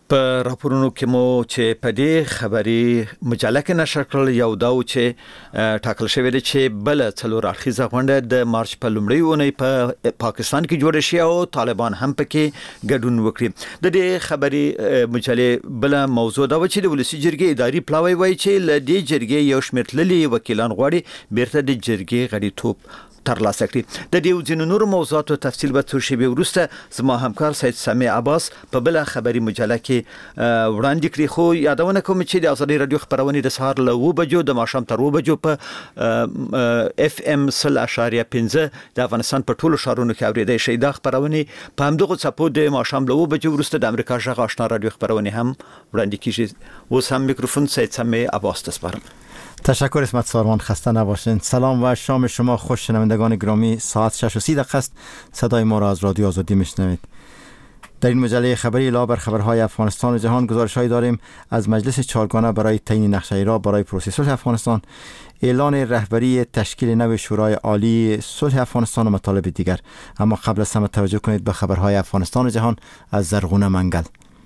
په راپورونو کې مو چې په دې خبري مجله کې نشر کړل یو دا چې ټاکل شوی دی چې بل څلور اړخیزه غونډه د مارچ په لومړۍ اونۍ په پاکستان کې جوړه شي او طالبان هم پکې ګډون وکړي. د دې خبري مجلې بل موضوع دا و چې د ولسی جرګې اداري پلاوی وایي چې ل دې جرګې یو شمېر تللي وکیلان غواړي بیرته د جرګې غړیتوب ترلاسه کړي. د دې ځینو نور موضوعاتو تفصیل به څو شی به ورسته زما همکار سید سمیع عباس په بل خبري مجله کې وړاندې کړی. خو یادونه کوم چې د ازادي رادیو خبرونه د سهار له 2 بجو د ماښام تر 2 بجو په اف ام 0.5 د افغانستان په ټولو شهرونو کې اوریدای شي. د خبرونه په همدغه څپو د ماښام له 2 بجو وروسته د امریکا ژغ آشنا رادیو خبرونه هم وړاندې کیږي. اوس هم میکروفون سید سمیع عباس ته سپارم. تشکر اسمت سارمان، خسته نباشین. سلام و شام شما خوش شنوندگان گرامی. ساعت 6:30 است. صدای ما را از رادیو آزادی میشنوید. در این مجله خبری لا بر خبرهای افغانستان و جهان گزارش‌هایی داریم از مجلس چهارگانه برای تعیین نقشه را برای پروسه صلح افغانستان، اعلان رهبری تشکیل نو شورای عالی صلح افغانستان و مطالب دیگر. اما قبل از همه توجه کنید به خبرهای افغانستان و جهان از زرغونه منگل.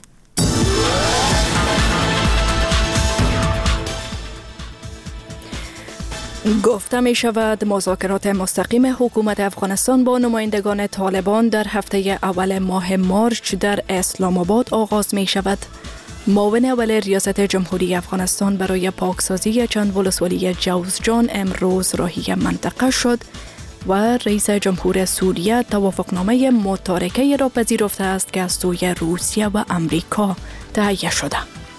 گفته می شود مذاکرات مستقیم حکومت افغانستان با نمایندگان طالبان در هفته اول ماه مارچ در اسلام آباد آغاز می شود. معاون اول ریاست جمهوری افغانستان برای پاکسازی چند ولسوالی جوزجان امروز راهی منطقه شد و رئیس جمهور سوریه توافقنامه متارکه را پذیرفته است که از سوی روسیه و امریکا تهیه شده.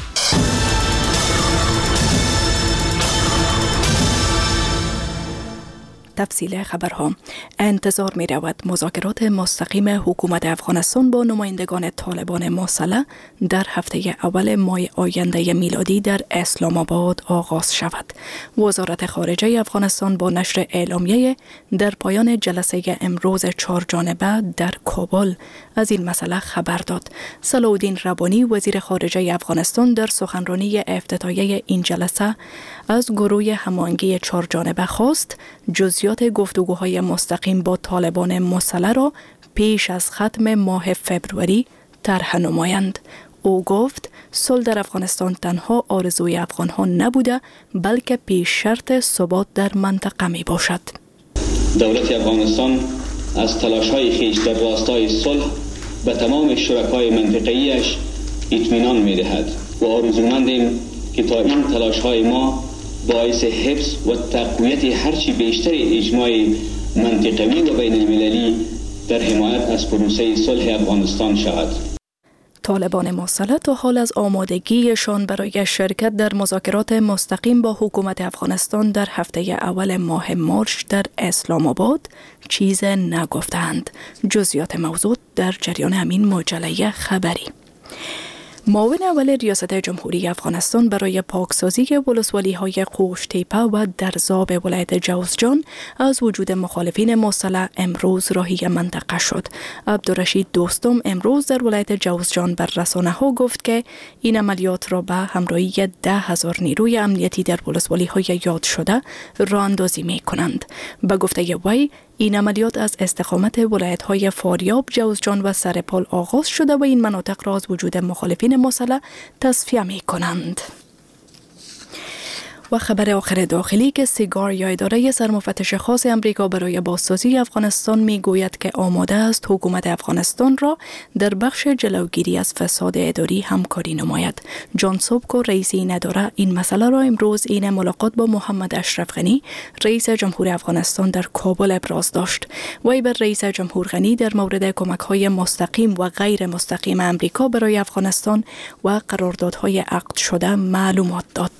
تفصیل خبرها. انتظار می رود مذاکرات مستقیم حکومت افغانستان با نمایندگان طالبان مسلح در هفته اول ماه آینده میلادی در اسلام آباد آغاز شود. وزارت خارجه افغانستان با نشر اعلامیه در پایان جلسه امروز 4 جانبه در کابل از این مسئله خبر داد. صلاح الدین ربانی وزیر خارجه افغانستان در سخنرانی افتتاحیه این جلسه از گروه هماهنگی 4 جانبه خواست جزئیات گفتگوهای مستقیم با طالبان مسلح را پیش از ختم ماه فبروری طرح نمایند. او گفت صلح در افغانستان تنها آرزوی افغانها نبوده بلکه پیش شرط ثبات در منطقه می باشد. دولت افغانستان از تلاش‌های خویش در راستای صلح به تمام شرکای منطقه‌ایش اطمینان می‌دهد و آرزومندیم که تا این تلاش‌های ما باعث حفظ و تقویت هرچی بیشتر اجماع منطقوی و بین المللی در حمایت از پروسه صلح افغانستان شود. طالبان مسلح تا حال از آمادگیشان برای شرکت در مذاکرات مستقیم با حکومت افغانستان در هفته اول ماه مارچ در اسلام آباد چیز نگفتند. جزئیات موضوع در جریان همین مجله خبری. معاون اول ریاست جمهوری افغانستان برای پاکسازی ولسوالی‌های قوشتیپه و درزاب ولایت جوزجان از وجود مخالفین مسلح امروز راهی منطقه شد. عبدالرشید دوستم امروز در ولایت جوزجان بر رسانه‌ها گفت که این عملیات را به همراهی 10,000 نیروی امنیتی در ولسوالی‌های یاد شده راه اندازی می‌کنند. به گفته وی این عملیات از استقامت ولایت‌های فاریاب، جوزجان و سرپال آغاز شده و این مناطق را از وجود مخالفین مسلح تصفیه می‌کنند. و خبر آخر داخلی که سیگار یا اداره سرمفتش خاص امریکا برای بازسازی افغانستان میگوید که آماده است حکومت افغانستان را در بخش جلوگیری از فساد اداری همکاری نماید. جان سوبکو رئیس این اداره این مسئله را امروز این ملاقات با محمد اشرف غنی رئیس جمهور افغانستان در کابل ابراز داشت. وی بر رئیس جمهور غنی در مورد کمک‌های مستقیم و غیر مستقیم امریکا برای افغانستان و قراردادهای عقد شده معلومات داد.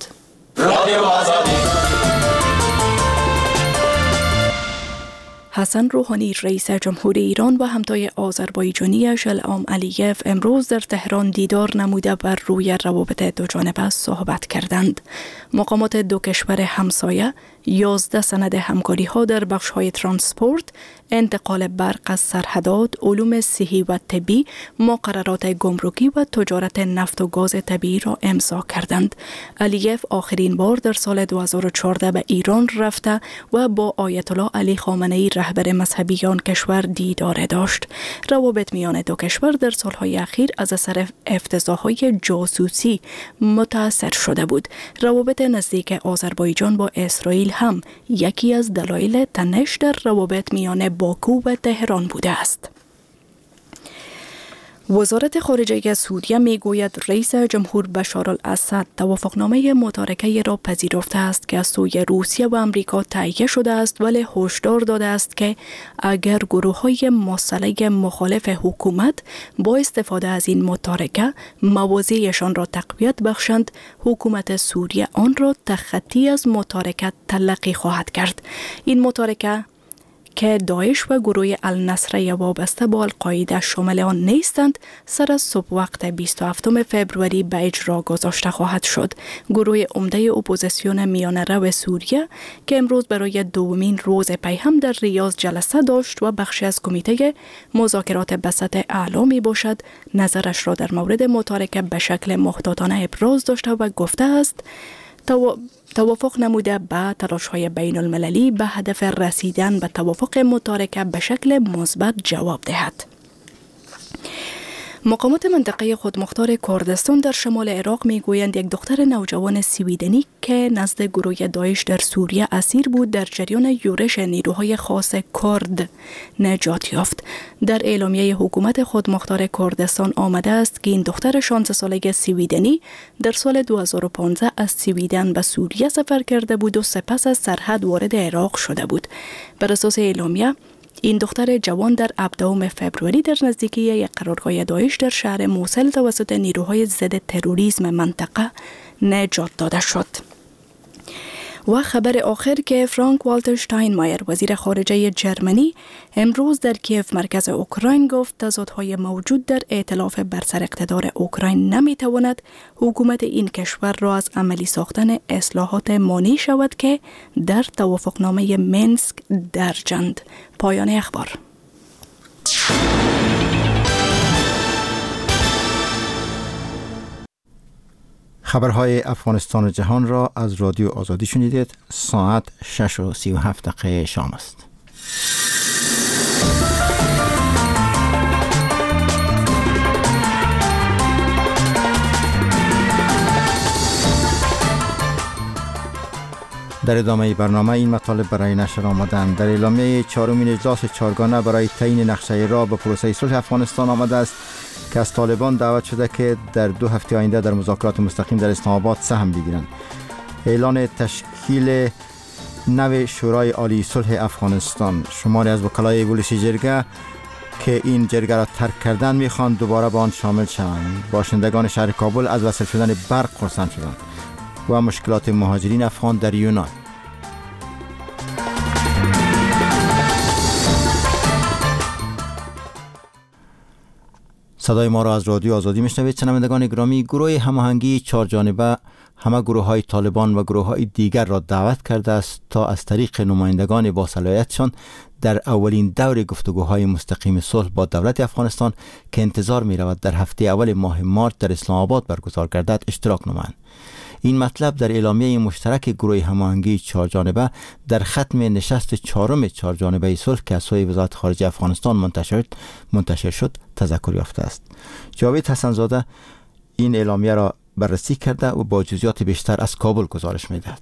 حسن روحانی رئیس جمهور ایران و همتای آذربایجانیش الهام علییف امروز در تهران دیدار نموده بر روی روابط دوجانبه صحبت کردند. مقامات دو کشور همسایه 11 سند همکاری ها در بخش های ترانسپورت، انتقال برق از سرحدات، علوم صحی و طبی، مقررات گمرکی و تجارت نفت و گاز طبیعی را امضا کردند. علیف آخرین بار در سال 2014 به ایران رفته و با آیت الله علی خامنه‌ای رهبر مذهبی آن کشور دیدار داشت. روابط میان دو کشور در سالهای اخیر از اثر افتضاح‌های جاسوسی متاثر شده بود. روابط نزدیک آذربایجان با اسرائیل هم یکی از دلایل تنش در روابط میان باکو و تهران بوده است. وزارت خارجه سوریه میگوید رئیس جمهور بشار الاسد توافقنامه متارکه را پذیرفته است که از سوی روسیه و آمریکا تهیه شده است، ولی هشدار داده است که اگر گروه‌های مسلح مخالف حکومت با استفاده از این متارکه موازیشان را تقویت بخشند، حکومت سوریه آن را تخطی از متارکه تلقی خواهد کرد. این متارکه که داعش و گروه النصره وابسته با القاعده شامل آن نیستند، سر از صبح وقت 27 فوریه به اجرا گذاشته خواهد شد. گروه عمده اپوزیسیون میانه رو سوریه که امروز برای دومین روز پی هم در ریاض جلسه داشت و بخشی از کمیته مذاکرات به سطح اعلی می باشد، نظرش را در مورد متارکه به شکل محتاطانه ابراز داشته و گفته است توافق نموده به تلاش‌های بین المللی به هدف رسیدن به توافق متارکه به شکل مثبت جواب دهد. مقامات منطقه خودمختار کردستان در شمال عراق میگویند یک دختر نوجوان سویدنی که نزد گروه داعش در سوریه اسیر بود در جریان یورش نیروهای خاص کرد نجات یافت. در اعلامیه حکومت خودمختار کردستان آمده است که این دختر 16 ساله سویدنی در سال 2015 از سویدن به سوریه سفر کرده بود و سپس از سرحد وارد عراق شده بود. بر اساس اعلامیه این دختر جوان در 17 فوریه در نزدیکی یک قرارگاه داعش در شهر موصل توسط نیروهای ضد تروریسم منطقه نجات داده شد. و خبر آخر که فرانک والتر شتاینمایر وزیر خارجه جرمنی امروز در کیف مرکز اوکراین گفت تضادهای موجود در ائتلاف بر سر اقتدار اوکراین نمیتواند حکومت این کشور را از عملی ساختن اصلاحات مانع شود که در توافقنامه منسک درجند. پایان اخبار. خبرهای افغانستان و جهان را از رادیو آزادی شنیدید. ساعت 6:37 شام است. در ادامه برنامه این مطالب برای نشر آمدند. در اعلامیه چهارمین اجلاس چهارگانه برای تعیین نقشه راه به پروسه صلح افغانستان آمده است که از طالبان دعوت شده که در 2 هفته آینده در مذاکرات مستقیم در اسلام آباد سهم بگیرند. اعلان تشکیل نو شورای عالی صلح افغانستان. شماری از وکلای ولسی جرگه که این جرگه را ترک کردن میخوان دوباره به آن شامل شوند. باشندگان شهر کابل از وصل شدن برق خرسند شدند. و مشکلات مهاجرین افغان در یونان. صدای ما را از رادیو آزادی میشنوید. شنوندگان گرامی، گروه هماهنگی 4 جانبه همه گروه‌های طالبان و گروه‌های دیگر را دعوت کرده است تا از طریق نمایندگان با صلاحیتشان در اولین دور گفتگوهای مستقیم صلح با دولت افغانستان که انتظار می‌رود در هفته اول ماه مارس در اسلام آباد برگزار گردد اشتراک نمایند. این مطلب در اعلامیه مشترک گروه هماهنگی 4 جانبه در ختم نشست 4م 4 جانبه صلح که از سوی وزارت خارجه افغانستان منتشر شد تذکر یافته است. جاوید حسنزاده این اعلامیه را بررسی کرده و با جزئیات بیشتر از کابل گزارش می‌دهد.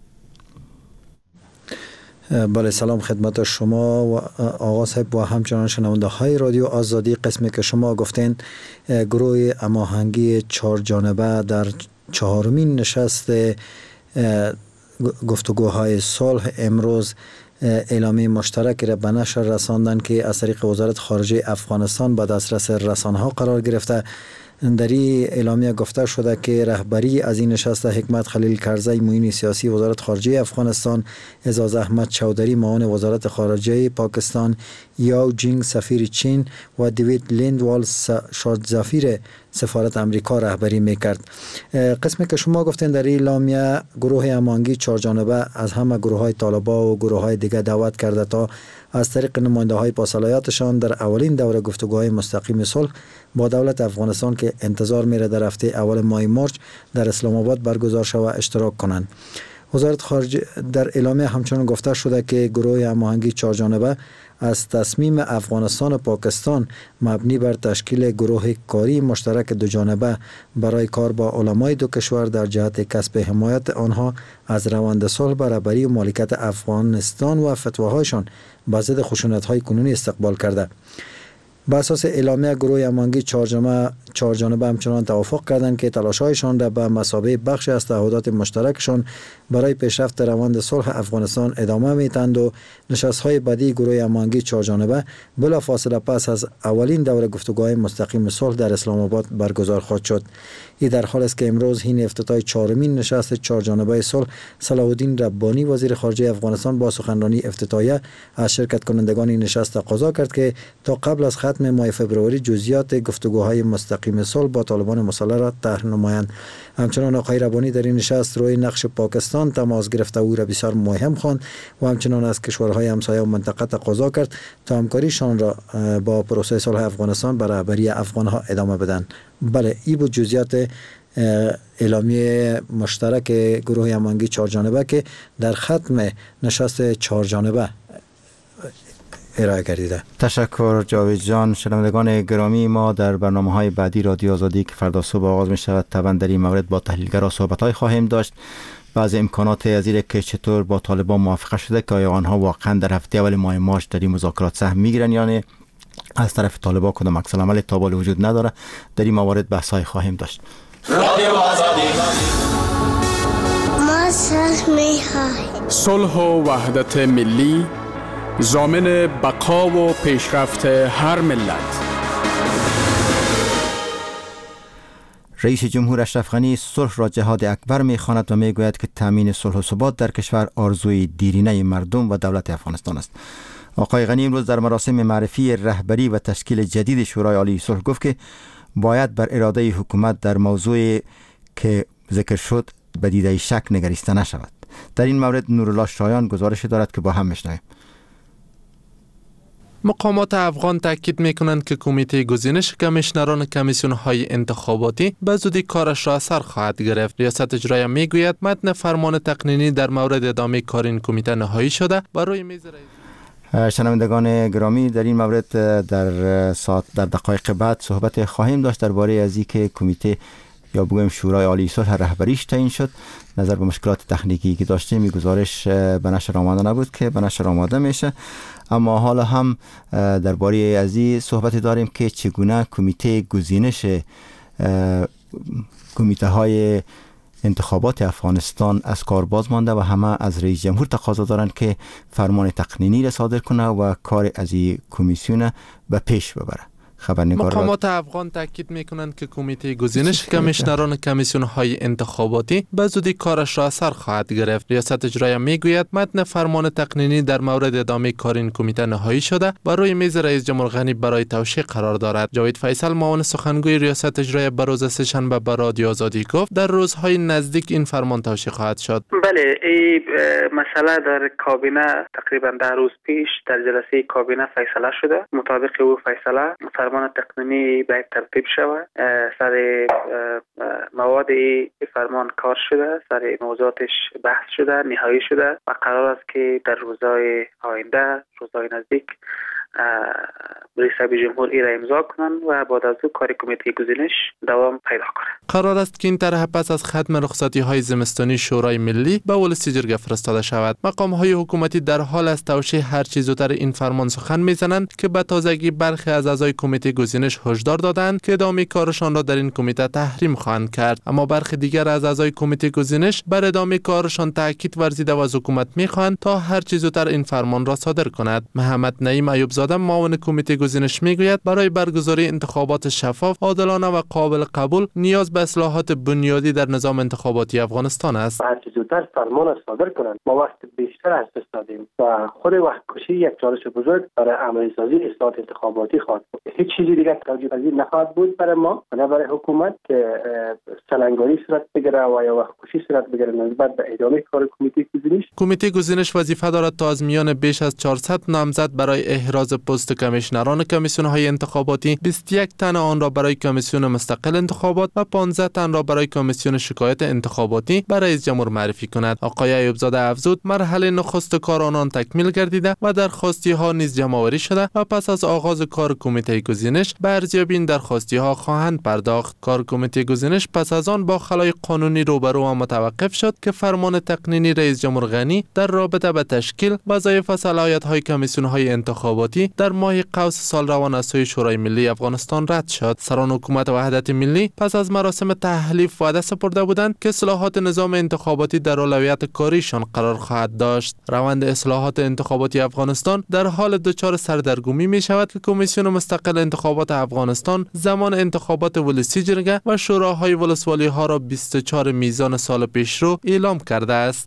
بله، سلام خدمت شما و آقا صاحب و همچنان شنونده های رادیو آزادی. قسمی که شما گفتین گروه هماهنگی 4 جانبه در 4مین نشست گفتگوهای صلح امروز اعلامیه مشترک را به نشر رساندن که از طریق وزارت خارجه افغانستان به دسترس رسانه‌ها قرار گرفته. در این اعلامیه گفته شده که رهبری از این نشست حکمت خلیل کرزی معین سیاسی وزارت خارجه افغانستان، اعزاز احمد چودری معاون وزارت خارجه پاکستان، یاو جینگ سفیر چین و دیوید لیندوال شاد زفیر سفارت امریکا رهبری میکرد. قسمی که شما گفتین در این اعلامیه گروه هماهنگی 4 جانبه از همه گروه های طالبان و گروه های دیگه دعوت کرده تا از طریق نماینده های باصلاحیتشان در اولین دوره گفتگوهای مستقیم صلح با دولت افغانستان که انتظار میره در هفته اول ماه مارچ در اسلام آباد برگزار شود اشتراک کنند. وزارت خارجه در اعلامیه همچنان گفته شده که گروه هماهنگی 4 جانبه از تصمیم افغانستان و پاکستان مبنی بر تشکیل گروه کاری مشترک 2 جانبه برای کار با علمای دو کشور در جهت کسب حمایت آنها از روند صلح به رهبری و مالکیت افغانستان و فتواهایشان به ضد خشونت‌های کنونی استقبال کرده. بر اساس اعلامیه گروه هماهنگی 4 جانبه همچنان توافق کردند که تلاش‌هایشان را به مثابه بخش از تعهدات مشترکشان برای پیشرفت روند صلح افغانستان ادامه می‌دهند و نشست‌های بعدی گروه هماهنگی 4 جانبه بلافاصله پس از اولین دوره گفتگوهای مستقیم صلح در اسلام آباد برگزار خواهد شد. این در حالی است که امروز این افتتاح 4مین نشست 4 جانبه صلح صلاح الدین ربانی وزیر خارجه افغانستان با سخنرانی افتتاحیه از شرکت کنندگان این نشست تقاضا کرد که تا قبل از ختم ماه فوریه جزئیات گفتگوهای مستقیم صلح با طالبان مسلح را طرح نمایند. همچنان آقای ربانی در این نشست روی نقش پاکستان تماس گرفته او را بسیار مهم خواند و همچنان از کشورهای همسایه و منطقه تقاضا کرد تا همکاریشان را با پروسه صلح افغانستان به رهبری افغانها ادامه بدهند. بله، این بود جزئیات اعلامیه مشترک گروه هماهنگی 4 جانبه که در ختم نشست 4 جانبه ارائه گردیده. تشکر جاوید جان. شنوندگان گرامی، ما در برنامه‌های بعدی رادیو آزادی که فردا صبح آغاز می‌شود طبعا در این مورد با تحلیلگران صحبت‌های خواهیم داشت. بعضی امکانات از این که چطور با طالبان موافقه شده که آیا آنها واقعا در هفته اول ماه مارچ در این مذاکرات سهم می‌گیرن یا نه، از طرف طالبان کدام عکس العمل تابال وجود نداره. در این موارد بحث‌های خواهیم داشت. رادیو آزادی ما صلح و وحدت ملی ضامن بقا و پیشرفت هر ملت. رئیس جمهور اشرف غنی صلح را جهاد اکبر می‌خواند و می‌گوید که تامین صلح و ثبات در کشور آرزوی دیرینه مردم و دولت افغانستان است. آقای غنی امروز در مراسم معرفی رهبری و تشکیل جدید شورای عالی صلح گفت که باید بر اراده حکومت در موضوع که ذکر شد به دیده شک نگریسته نشود. در این مورد نورالله شایان گزارش دارد که با هم میشنویم. مقامات افغان تاکید میکنند که کمیته گزینش کمیشنران کمیسیون‌های انتخاباتی به زودی کارش را سر خواهد گرفت. ریاست اجرایی میگوید متن فرمان تقنینی در مورد ادامه کار این کمیته نهایی شده و روی میز شنوندگان گرامی، در این مورد در دقایق بعد صحبت خواهیم داشت درباره از اینکه کمیته یا بگویم شورای عالی صلح رهبریش تعیین شد. نظر به مشکلات تکنیکی که داشتیم می گزارش به نشر آماده نبود که به نشر آماده میشه، اما حالا هم درباره از این صحبت داریم که چگونه کمیته گزینش کمیته های انتخابات افغانستان از کار باز مانده و همه از رئیس جمهور تقاضا دارند که فرمان تقنینی را صادر کنه و کار از این کمیسیون به پیش ببره. مقامات افغان تاکید میکنند که کمیته گزینش کمیشنران کمیسیون‌های انتخاباتی به زودی کارش را سر خواهد گرفت. ریاست اجرایی میگوید متن فرمان تقنینی در مورد ادامه کار این کمیته نهایی شده و روی میز رئیس جمهور غنی برای توشیح قرار دارد. جاوید فیصل معاون سخنگوی ریاست اجرایی به روز سه‌شنبه به رادیو آزادی گفت در روزهای نزدیک این فرمان توشیح خواهد شد. بله، این مسئله در کابینه تقریبا 10 روز پیش در جلسه کابینه فیصله شده. مطابق او فیصله فرمان تقنینی باید ترتیب شود. سر مواد فرمان کار شده، سر موضوعاتش بحث شده، نهایی شده و قرار است که در روزهای آینده، روزهای نزدیک رئیس جمهور ای را امضا کنند و بعد از او کار کمیته گزینش دوام پیدا کنه. قرار است که این طرح پس از ختم رخصتی‌های زمستانی شورای ملی به ولسی جرگه فرستاده شود. مقام‌های حکومتی در حال از توشیح هر چه زودتر این فرمان سخن می‌زنند که به تازگی برخی از اعضای کمیته گزینش هشدار دادند که ادامه کارشان را در این کمیته تحریم خواهند کرد، اما برخی دیگر از اعضای کمیته گزینش بر ادامه کارشان تاکید ورزیده و از حکومت می‌خواهند تا هر چه زودتر این فرمان را صادر کند. محمد نعیم ایوب زاده معاون کمیته گزینش میگوید برای برگزاری انتخابات شفاف، عادلانه و قابل قبول نیاز به اصلاحات بنیادی در نظام انتخاباتی افغانستان است. هر چه زودتر فرمان صادر کنند. ما وقت بیشتر از دست دادیم و خود وقت کشی یک چالش بزرگ برای عملی سازی اصلاحات انتخاباتی خواهد بود. هیچ چیزی دیگر توجیه پذیر نخواهد بود برای ما و نه برای حکومت که سلنگاری صورت بگیره و یا وقت کشی صورت بگیره نسبت به ادامه کار کمیته گزینش. کمیته گزینش وظیفه دارد تا از میان بیش از 400 نامزد برای احراز پست کمیشنران کمیسیون‌های انتخاباتی 21 تن آن را برای کمیسیون مستقل انتخابات و 15 تن را برای کمیسیون شکایت انتخاباتی برای رئیس جمهور معرفی کند. آقای ایوب زاده افزود مرحله نخست کار آنان تکمیل گردیده و درخواستی ها نیز جمع‌آوری شده و پس از آغاز کار کمیته گزینش به ارزیابی این درخواستی ها خواهند پرداخت. کار کمیته گزینش پس از آن با خلای قانونی روبرو و متوقف شد که فرمان تقنینی رئیس جمهور غنی در رابطه به تشکیل وظایف و صلاحیت‌های کمیسیون‌های انتخاباتی در ماه قوس سال روان از سوی شورای ملی افغانستان رد شد. سران حکومت وحدت ملی پس از مراسم تحلیف وعده سپرده بودند که اصلاحات نظام انتخاباتی در اولویت کاریشان قرار خواهد داشت. روند اصلاحات انتخاباتی افغانستان در حال دچار سردرگمی می شود که کمیسیون مستقل انتخابات افغانستان زمان انتخابات ولسی جرگه و شوراهای ولسوالی ها را 24 میزان سال پیشرو اعلام کرده است.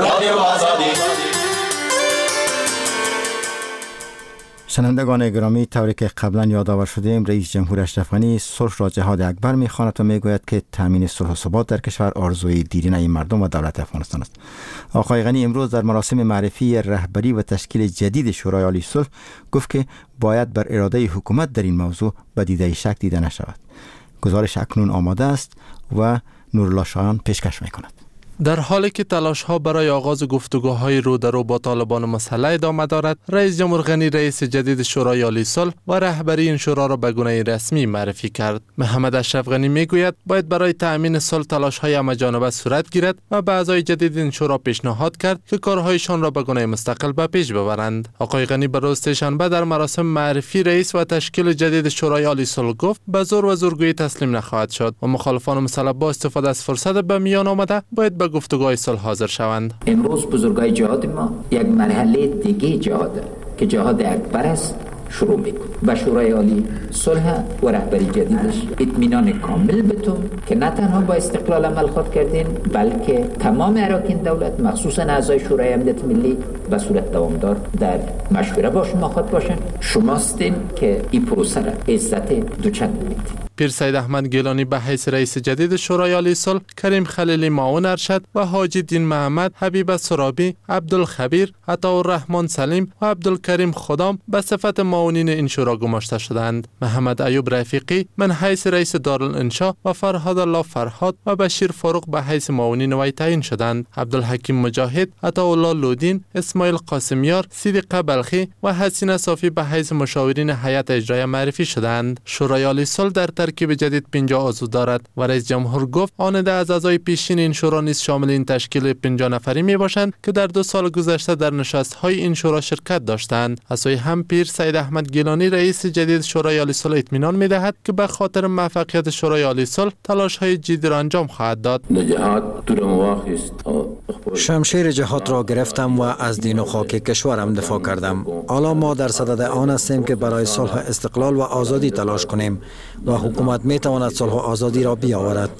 شنوندگان گرامی، طوری که قبلا یادآور شدیم، رئیس جمهور اشرف غنی صلح را جهاد اکبر می‌خواند و میگوید که تامین صلح و ثبات در کشور آرزوی دیرینه مردم و دولت افغانستان است. آقای غنی امروز در مراسم معرفی رهبری و تشکیل جدید شورای عالی صلح گفت که باید بر اراده حکومت در این موضوع به دیده شک دیده نشود. گزارش اکنون آماده است و نورالله شایان پیشکش می‌کند. در حالی که تلاش‌ها برای آغاز گفتگوهای رو در رو با طالبان مسلح ادامه دارد، رئیس جمهور غنی رئیس جدید شورای عالی صلح و رهبری این شورا را به گونه رسمی معرفی کرد. محمد اشرف غنی میگوید باید برای تأمین صلح تلاش‌های همه‌جانبه صورت گیرد و به اعضای جدید این شورا پیشنهاد کرد که کارهایشان را به گونه مستقل به پیش ببرند. آقای غنی به روز سه‌شنبه در مراسم معرفی رئیس و تشکیل جدید شورای عالی صلح گفت به زور و زورگویی تسلیم نخواهد شد و مخالفان مسلح با استفاده از فرصت به میان آمده باید به گفتگوهای صلح حاضر شوند. امروز بزرگای جهاد ما یک مرحله دیگه جهاد که جهاد اکبر است شروع میکنه و شورای عالی صلح و رهبری جدیدش اطمینان کامل بتون که نه تنها با استقلال عمل خود کردین بلکه تمام اراکین دولت مخصوصا اعضای شورای امنیت ملی به صورت دوامدار در مشوره با شما خود باشن. شماستین که این پروسه را عزت دوچند میدید. پیر سید احمد گیلانی به حیث رئیس جدید شورای عالی صلح، کریم خلیلی معاون ارشد و حاجی دین محمد، حبیب سرابی، عبدالخبیر، عطاالرحمن سلیم و عبدالکریم خدام به صفت معاونین این شورا گماشته شدند. محمد ایوب رفیقی من حیث رئیس دارالانشا و فرهاد الله فرهاد و بشیر فاروق به حیث معاونین وی تعیین شدند. عبدالحکیم مجاهد، عطاالله لودین، اسماعیل قاسمیار، صدیقه بلخی و حسینه صافی به حیث مشاورین هیئت اجرایی معرفی شدند. شورای عالی صلح در ترکیب جدید 50 عضو دارد و رئیس جمهور گفت آن از اعضای پیشین این شورا نیز شامل این تشکیل 50 نفری می باشند که در 2 سال گذشته در نشست‌های این شورا شرکت داشتند. از سوی هم پیر سید احمد گیلانی رئیس جدید شورای عالی صلح اطمینان می دهد که به خاطر موفقیت شورای عالی صلح تلاش‌های جدی را انجام خواهد داد. شمشیر جهاد را گرفتم و از دین و خاک کشورم دفاع کردم. حالا ما در صدد آن هستیم که برای صلح، استقلال و آزادی تلاش کنیم و حکومت می تواند صلح و آزادی را بیاورد.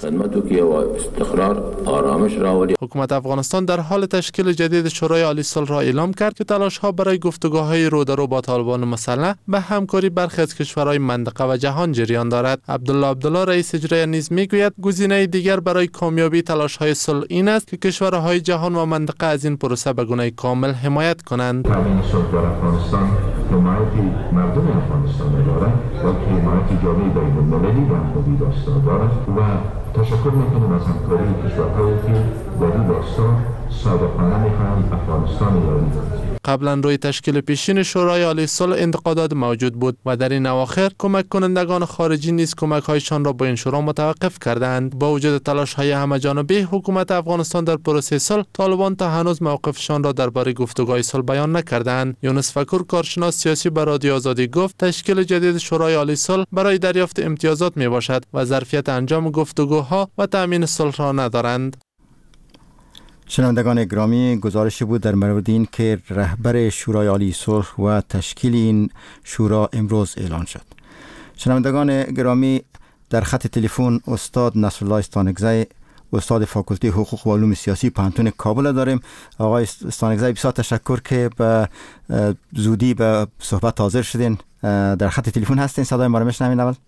حکومت افغانستان در حال تشکیل جدید شورای عالی صلح را اعلام کرد که تلاش‌ها برای گفتگوهای رو در رو با طالبان مسلح به همکاری برخی از کشورهای منطقه و جهان جریان دارد. عبدالله رئیس اجرایی نیز میگوید گزینه دیگر برای کامیابی تلاش‌های صلح این است که کشورهای جهان و منطقه از این پروسه به گونه کامل حمایت کنند. تامین صلح در افغانستان حمایتی مردم افغانستان دارد و حمایتی جامعه بین‌المللی و همگی داشته دارد و تشکر میکنیم از همکاری کشورهایی که در این راستا صادقانه میخواهند افغانستان یاری دارد. قبلا روی تشکیل پیشین شورای عالی صلح انتقادات موجود بود و در این اواخر کمک کنندگان خارجی نیز کمک‌هایشان را با این شورا متوقف کردند. با وجود تلاش‌های همه‌جانبه حکومت افغانستان در پروسه صلح، طالبان تا هنوز موقفشان را درباره گفتگوهای صلح بیان نکردند. یونس فکور کارشناس سیاسی به رادیو آزادی گفت تشکیل جدید شورای عالی صلح برای دریافت امتیازات میباشد و ظرفیت انجام گفتگوها و تأمین صلح را ندارند. شنوندگان گرامی، گزارشی بود در مورد این که رهبر شورای عالی صلح و تشکیل این شورا امروز اعلان شد. شنوندگان گرامی، در خط تلفن استاد نصرالله استانکزی، استاد فاکولته حقوق و علوم سیاسی پانتون کابل داریم. آقای استانکزی، بسیار تشکر که به زودی به صحبت حاضر شدین. در خط تلفن هستین، صدای ما رو میشنوین؟ اول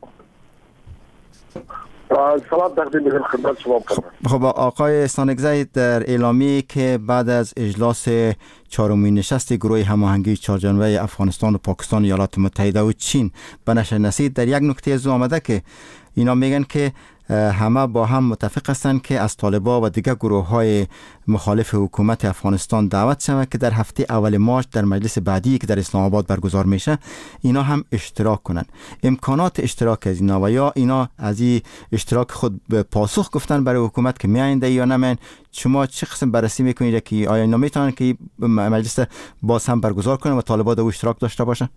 سلام تقدیم می‌کنم خدمت شما. خب آقای استانکزی، در اعلامیه‌ای که بعد از اجلاس چهارمین نشست گروه هماهنگی چهارجانبه افغانستان و پاکستان و ایالات متحده و چین به نشر رسید، در یک نکته از آمده که اینا میگن که همه با هم متفق هستند که از طالبان و دیگر گروه‌های مخالف حکومت افغانستان دعوت شود که در هفته اول مارچ در مجلس بعدی که در اسلام آباد برگزار میشه اینا هم اشتراک کنند. امکانات اشتراک از اینا و یا اینا از این اشتراک خود به پاسخ گفتن برای حکومت که میآینده یا نه، شما چه قسم بررسی میکنید که آیا اینا میتونن که مجلس باز هم برگزار کنن و طالبان در اشتراک داشته باشه؟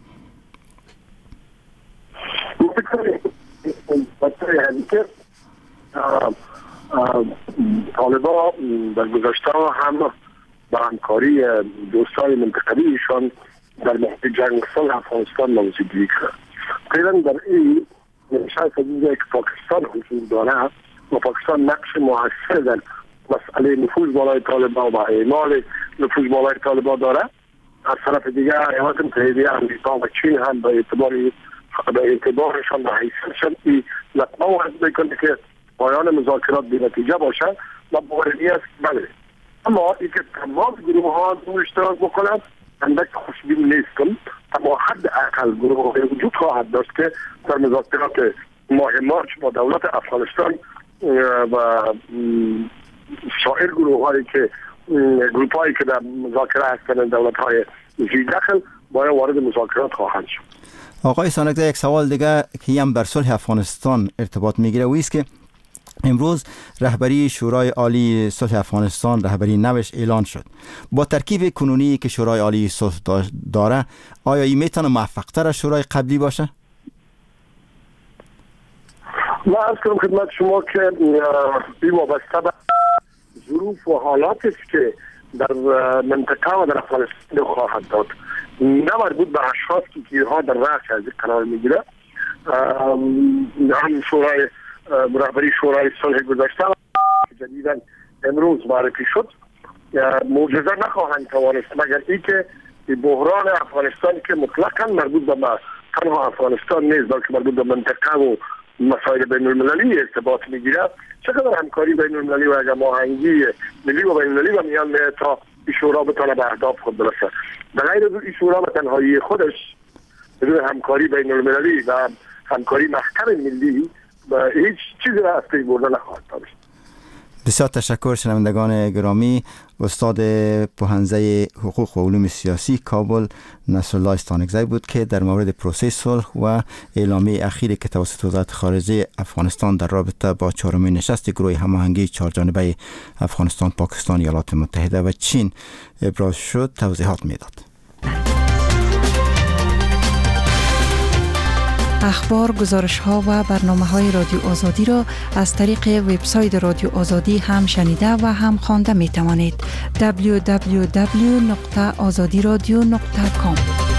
طالبان در گذشته هم با همکاری دوستای منطقه‌ایشان در محیط جنگ صلح افغانستان موضوعی کرد. فعلا در این نشست که پاکستان حضور داره و پاکستان نقش مؤثر در مسئله نفوذ بالای طالبان و اعمال نفوذ بالای طالبان داره، از طرف دیگر ایالات متحده آمریکا و چین هم به اعتبارشان و حیثیتشان این لطمه وارد میکنه که پایان مذاکرات بی نتیجه باشه و باوری است. بله، اما اینکه تمام گروه ها رو اشتراک بکنند اندک خوشبین نیستم، اما حد اقل گروه های وجود خواهد داشت که در مذاکرات ماه مارچ با دولت افغانستان و سایر گروه هایی که گروپ هایی که در مذاکره هستند دولت های زیر دخل باید وارد مذاکرات خواهند شد. آقای استانکزی، یک سوال دیگه که هم بر صلح افغانستان ارتباط میگیره و است که امروز رهبری شورای عالی صلح افغانستان، رهبری نوش اعلان شد. با ترکیب کنونی که شورای عالی صلح داره، آیا این میتونه موفق‌تر از شورای قبلی باشه؟ من از کنم خدمت شما که این وابسته به ظروف و حالاتی که در منطقه و در افغانستان خواهد داد، نه مربوط به اشخاصی که ها در رأس از قرار میگیره. هم شورای رهبری شورای صلح گذشته که جدیداً امروز معرفی شد معجزه نخواهند توانست مگر اینکه بحران افغانستان که مطلقاً مربوط به تنها افغانستان نیست بلکه مربوط به منطقه و مسائل بین المللی ارتباط میگیره، چقدر همکاری بین المللی و هماهنگی ملی و بین المللی و میان تا این شورا بتونه به اهداف خود برسه. به غیر از این شورا به تنهایی خودش بدون همکاری بین المللی و همکاری محکم ملی و هیچ چیزی را از پیش برده نخواهد داشت. بسیار تشکر شنوندگان گرامی. استاد پوهنزه حقوق و علوم سیاسی کابل نصرالله استانکزی بود که در مورد پروسه صلح و اعلامیه اخیری که توسط وزارت خارجه افغانستان در رابطه با چهارمین نشست گروه هماهنگی چهارجانبه افغانستان، پاکستان، ایالات متحده و چین ابراز شد توضیحات میداد. اخبار، گزارش‌ها و برنامه‌های رادیو آزادی را از طریق وبسایت رادیو آزادی هم شنیده و هم خوانده می‌توانید. www.azadiradio.com.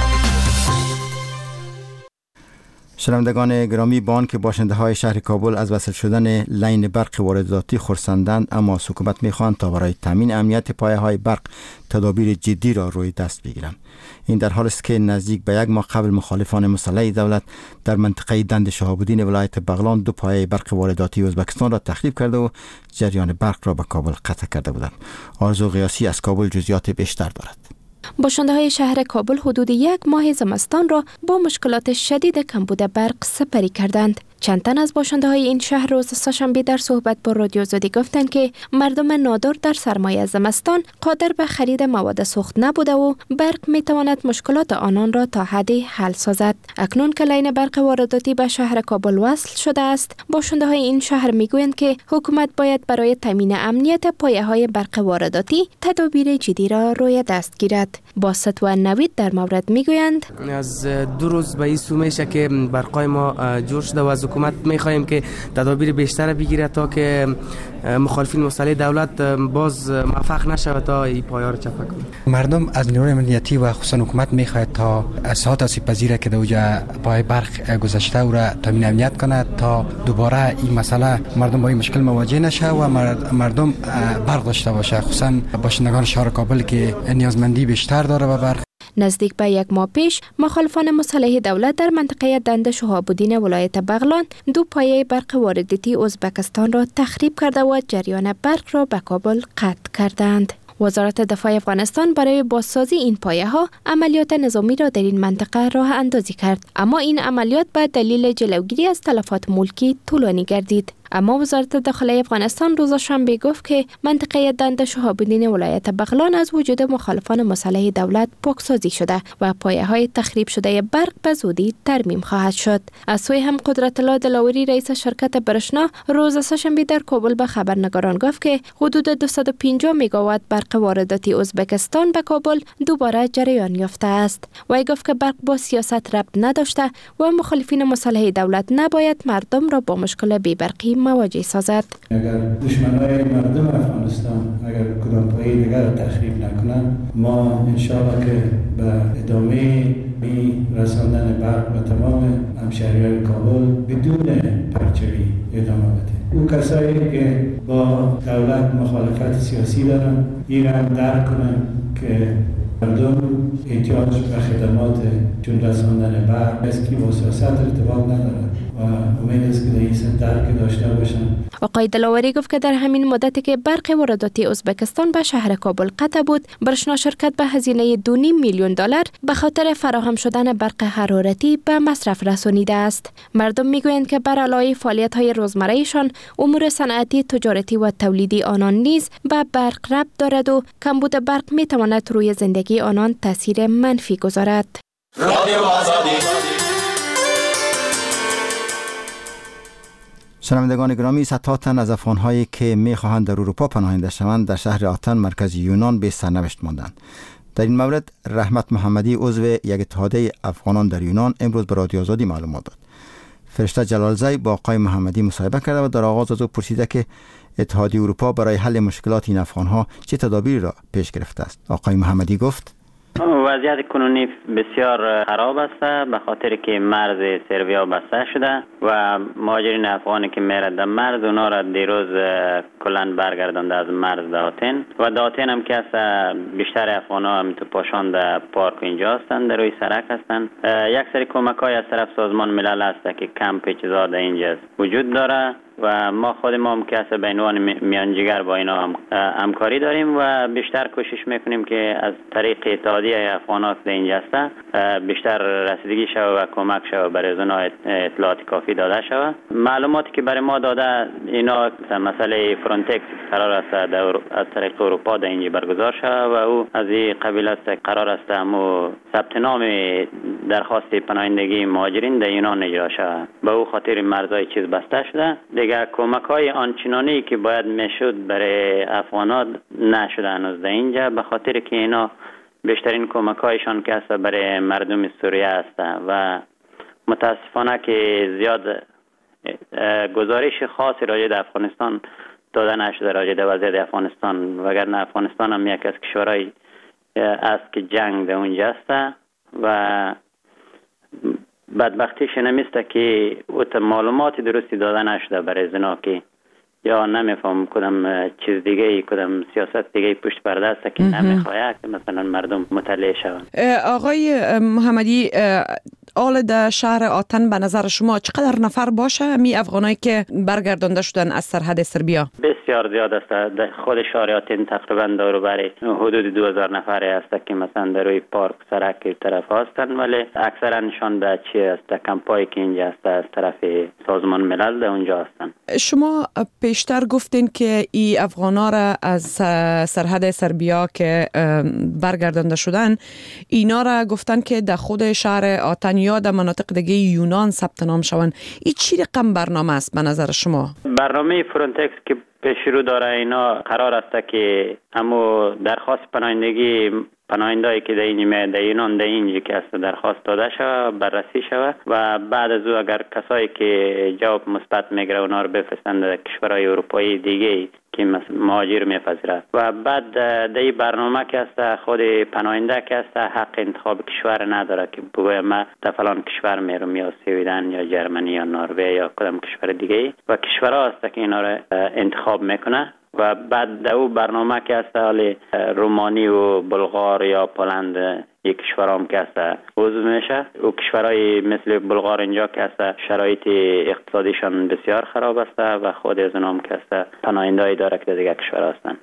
شنوندگان گرامی، بانک باشنده‌های شهر کابل از وصل شدن لین برق وارداتی خرسندند، اما حکومت می‌خواهند تا برای تامین امنیت پایه‌های برق تدابیر جدی را روی دست بگیرند. این در حالی است که نزدیک به یک ماه قبل مخالفان مسلح دولت در منطقه دند شهاب‌الدین ولایت بغلان دو پایه برق وارداتی ازبکستان را تخریب کرده و جریان برق را به کابل قطع کرده بودند. آرزو قیاسی از کابل جزئیات بیشتر دارد. باشنده‌های شهر کابل حدود یک ماه زمستان را با مشکلات شدید کمبود برق سپری کردند. چند تن از باشنده‌های این شهر روز سه‌شنبه در صحبت با رادیو آزادی گفتند که مردم نادار در سرمایه زمستان قادر به خرید مواد سوخت نبوده و برق می‌تواند مشکلات آنان را تا حدی حل سازد. اکنون که لین برق وارداتی به شهر کابل وصل شده است، باشنده‌های این شهر می‌گویند که حکومت باید برای تامین امنیت پایه‌های برق وارداتی تدابیر جدی را روی دست گیرد. باسط و نوید در مورد می‌گویند از 2 روز به این سو میشه که برقای ما جور شده و از حکومت می‌خواهیم که تدابیر بیشتر بگیره تا که مخالفین مسلح دولت باز موفق نشود تا این پایه را چپه کنه. مردم از نیروی امنیتی و خصوصا حکومت می‌خواهد تا اصلاحات آسیب‌پذیر که در اوجا پای برق گذشته او را تامین امنیت کند تا دوباره این مسئله مردم با این مشکل مواجه نشه و مردم برق داشته باشه، خصوصا باشندگان شهر کابل که نیازمندی بیشتر داره به برق. نزدیک به 1 ماه پیش مخالفان مسلح دولت در منطقه دنده شهاب‌الدین ولایت بغلان 2 پایه برق وارداتی ازبکستان را تخریب کرده و جریان برق را به کابل قطع کردند. وزارت دفاع افغانستان برای بازسازی این پایه ها عملیات نظامی را در این منطقه راه اندازی کرد، اما این عملیات به دلیل جلوگیری از تلفات ملکی طولانی گردید. اما وزارت داخلی افغانستان روز شنبه گفت که منطقه دنده شهاب‌الدین ولایت بغلان از وجود مخالفان مسلح دولت پاکسازی شده و پایه های تخریب شده برق به زودی ترمیم خواهد شد. از سوی هم قدرت الله دلاوری رئیس شرکت برشنا روز سه‌شنبه در کابل به خبرنگاران گفت که حدود 250 مگاوات برق وارداتی ازبکستان به کابل دوباره جریان یافته است. وی گفت که برق با سیاست ربط نداشته و مخالفین مسلح دولت نباید مردم را با مشکل بی‌برقی مواجه سازد. اگر دشمنای مردم افغانستان اگر کدام پایه دیگر را تخریب نکنند، ما انشاءالله که به ادامه این رساندن برق به تمام همشهریان کابل بدون پرچوی ادامه بدیم. او کسایی که با دولت مخالفت سیاسی دارن این را درک کنن که مردم احتیاج به خدمات چون رساندن برق است که با سیاست ارتباط نداره و امید است که در این درک داشته باشن. آقای دلاوری گفت که در همین مدتی که برق وارداتی ازبکستان به شهر کابل قطع بود، برشنا شرکت به هزینه $2.5 میلیون به خاطر فراهم شدن برق حرارتی به مصرف رسانیده است. مردم میگویند که بر علاوه فعالیت‌های روزمره‌شان، امور صنعتی، تجارتی و تولیدی آنان نیز به برق ربط دارد و کمبود برق میتواند روی زندگی آنان تاثیر منفی گذارد. شنوندگان گرامی، صدها تن از افغان‌هایی که می‌خواهند در اروپا پناهنده شوند در شهر آتن مرکز یونان به سرنوشت ماندند. در این مورد رحمت محمدی عضو یک اتحادیه افغانان در یونان امروز به رادیو آزادی معلومات داد. فرشته جلالزی با آقای محمدی مصاحبه کرده و در آغاز از او پرسیده که اتحادیه اروپا برای حل مشکلات این افغان‌ها چه تدابیری را پیش گرفته است. آقای محمدی گفت: وضعیت کنونی بسیار خراب است به خاطر که مرز سربیا بسته شده و مهاجرین افغانی که میرد در مرز اونا را دیروز کلن برگردانده از مرز داتن و داتن هم که است بیشتر افغانا هم تو پاشان در پارک اینجا هستند، در روی سرک هستند. یک سری کمک های از طرف سازمان ملل است که کمپ چیزا در اینجا وجود داره و ما خود ما هم که است به عنوان میانجیگر با اینا هم همکاری داریم و بیشتر کوشش میکنیم که از طریق اتحادیه افغانات در اینجا است بیشتر رسیدگی شود و کمک شود برای اونا اطلاعات کافی داده شود. معلوماتی که برای ما داده اینا مسئله فرانتکس قرار است از طریق اروپا در اینجا برگزار شود و او از این قبیل است قرار است همو ثبت نام درخواست پناهندگی مهاجرین در یونان اجرا شود. به او خاطر مرزهای چیز بسته شده. دیگر کمک های آنچنانی که باید میشد برای افغانات نشده هنوز در اینجا به خاطر که اینا بیشترین کمک هایشان که است برای مردم سوریه است و متاسفانه که زیاد گزارش خاصی راجع به افغانستان داده نشده راجع به وضعیت افغانستان، وگرنه افغانستان هم یک از کشورهای است که جنگ در اونجا است و بدبختیش نمیسته که اوت معلومات درستی داده نشده برای زنا که یا نمیفهم کدام چیز دیگه کدام سیاست دیگه پشت پرده است که نمیخواد که مثلا مردم مطلع شوند. آقای محمدی، آل در شهر آتن به نظر شما چقدر نفر باشه می افغانایی که برگردانده شدن از سرحد سربیا؟ بسیار زیاد است. در خود شهر آتن تقریبا دور و بر حدود 2000 نفری است که مثلا در روی پارک سرک طرف هستند، ولی اکثرانشان به چی است کمپایی که اینجا است از طرف سازمان ملل در اونجا هستند. شما پیشتر گفتین که ای افغانا را از سرحد سربیا که برگردانده شدن اینا را گفتن که در خود شهر آتن یا در مناطق دیگه یونان ثبت نام شوند. این چی رقم برنامه است به نظر شما؟ برنامه فرانتکس که پیش رو داره اینا قرار است که همو درخواست پناهندگی پناهنده‌ای که در یونان در اینجا که است درخواست داده شود، بررسی شود و بعد از او اگر کسایی که جواب مثبت میگیره اونا رو بفرستند در کشورهای اروپایی دیگه که مهاجر میپذیرد و بعد در این برنامه که است خود پناهنده که است حق انتخاب کشور نداره که بگوید من در فلان کشور میرم یا سویدن یا جرمنی یا نروژ یا کدام کشور دیگه و کشورها است که اینا رو انتخاب میکنه و بعد در او برنامه که است حال رومانی و بلغار یا پولند یک کشور هم که است عضو میشه و کشورهای مثل بلغار اینجا که است شرایط اقتصادیشان بسیار خراب است و خود از اونام که است پناهنده‌ای داره که دیگه کشور هستند.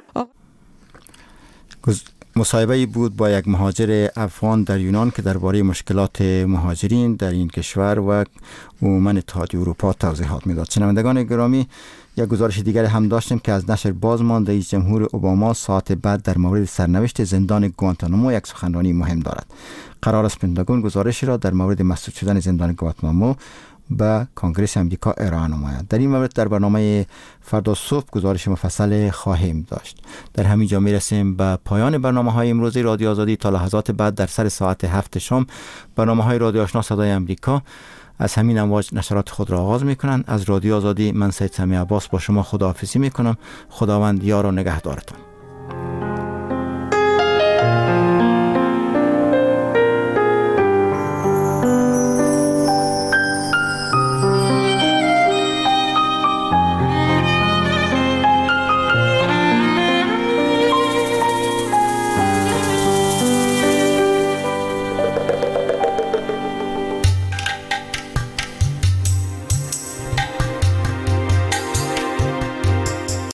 مصاحبه‌ای بود با یک مهاجر افغان در یونان که درباره مشکلات مهاجرین در این کشور و عموما اتحادیه اروپا توضیحات میداد. شنوندگان گرامی، یک گزارش دیگر هم داشتیم که از نشر بازمان رئیس جمهور اوباما ساعت بعد در مورد سرنوشت زندان گوانتانامو یک سخنرانی مهم دارد. قرار است پنتاگون گزارشی را در مورد مسدود شدن زندان گوانتانامو به کنگره امریکا ارائه نماید. در این مورد در برنامه فردا صبح گزارش مفصل خواهیم داشت. در همین جا میرسیم به پایان برنامه‌های امروزی رادیو آزادی. تا لحظات بعد در سر ساعت 7 شام برنامه‌های رادیو آشنا صدای امریکا از همین امواج نشرات خود را آغاز می‌کنند. از رادیو آزادی من سید سمیع عباس با شما خداحافظی می‌کنم. خداوند یار و نگهدارتان.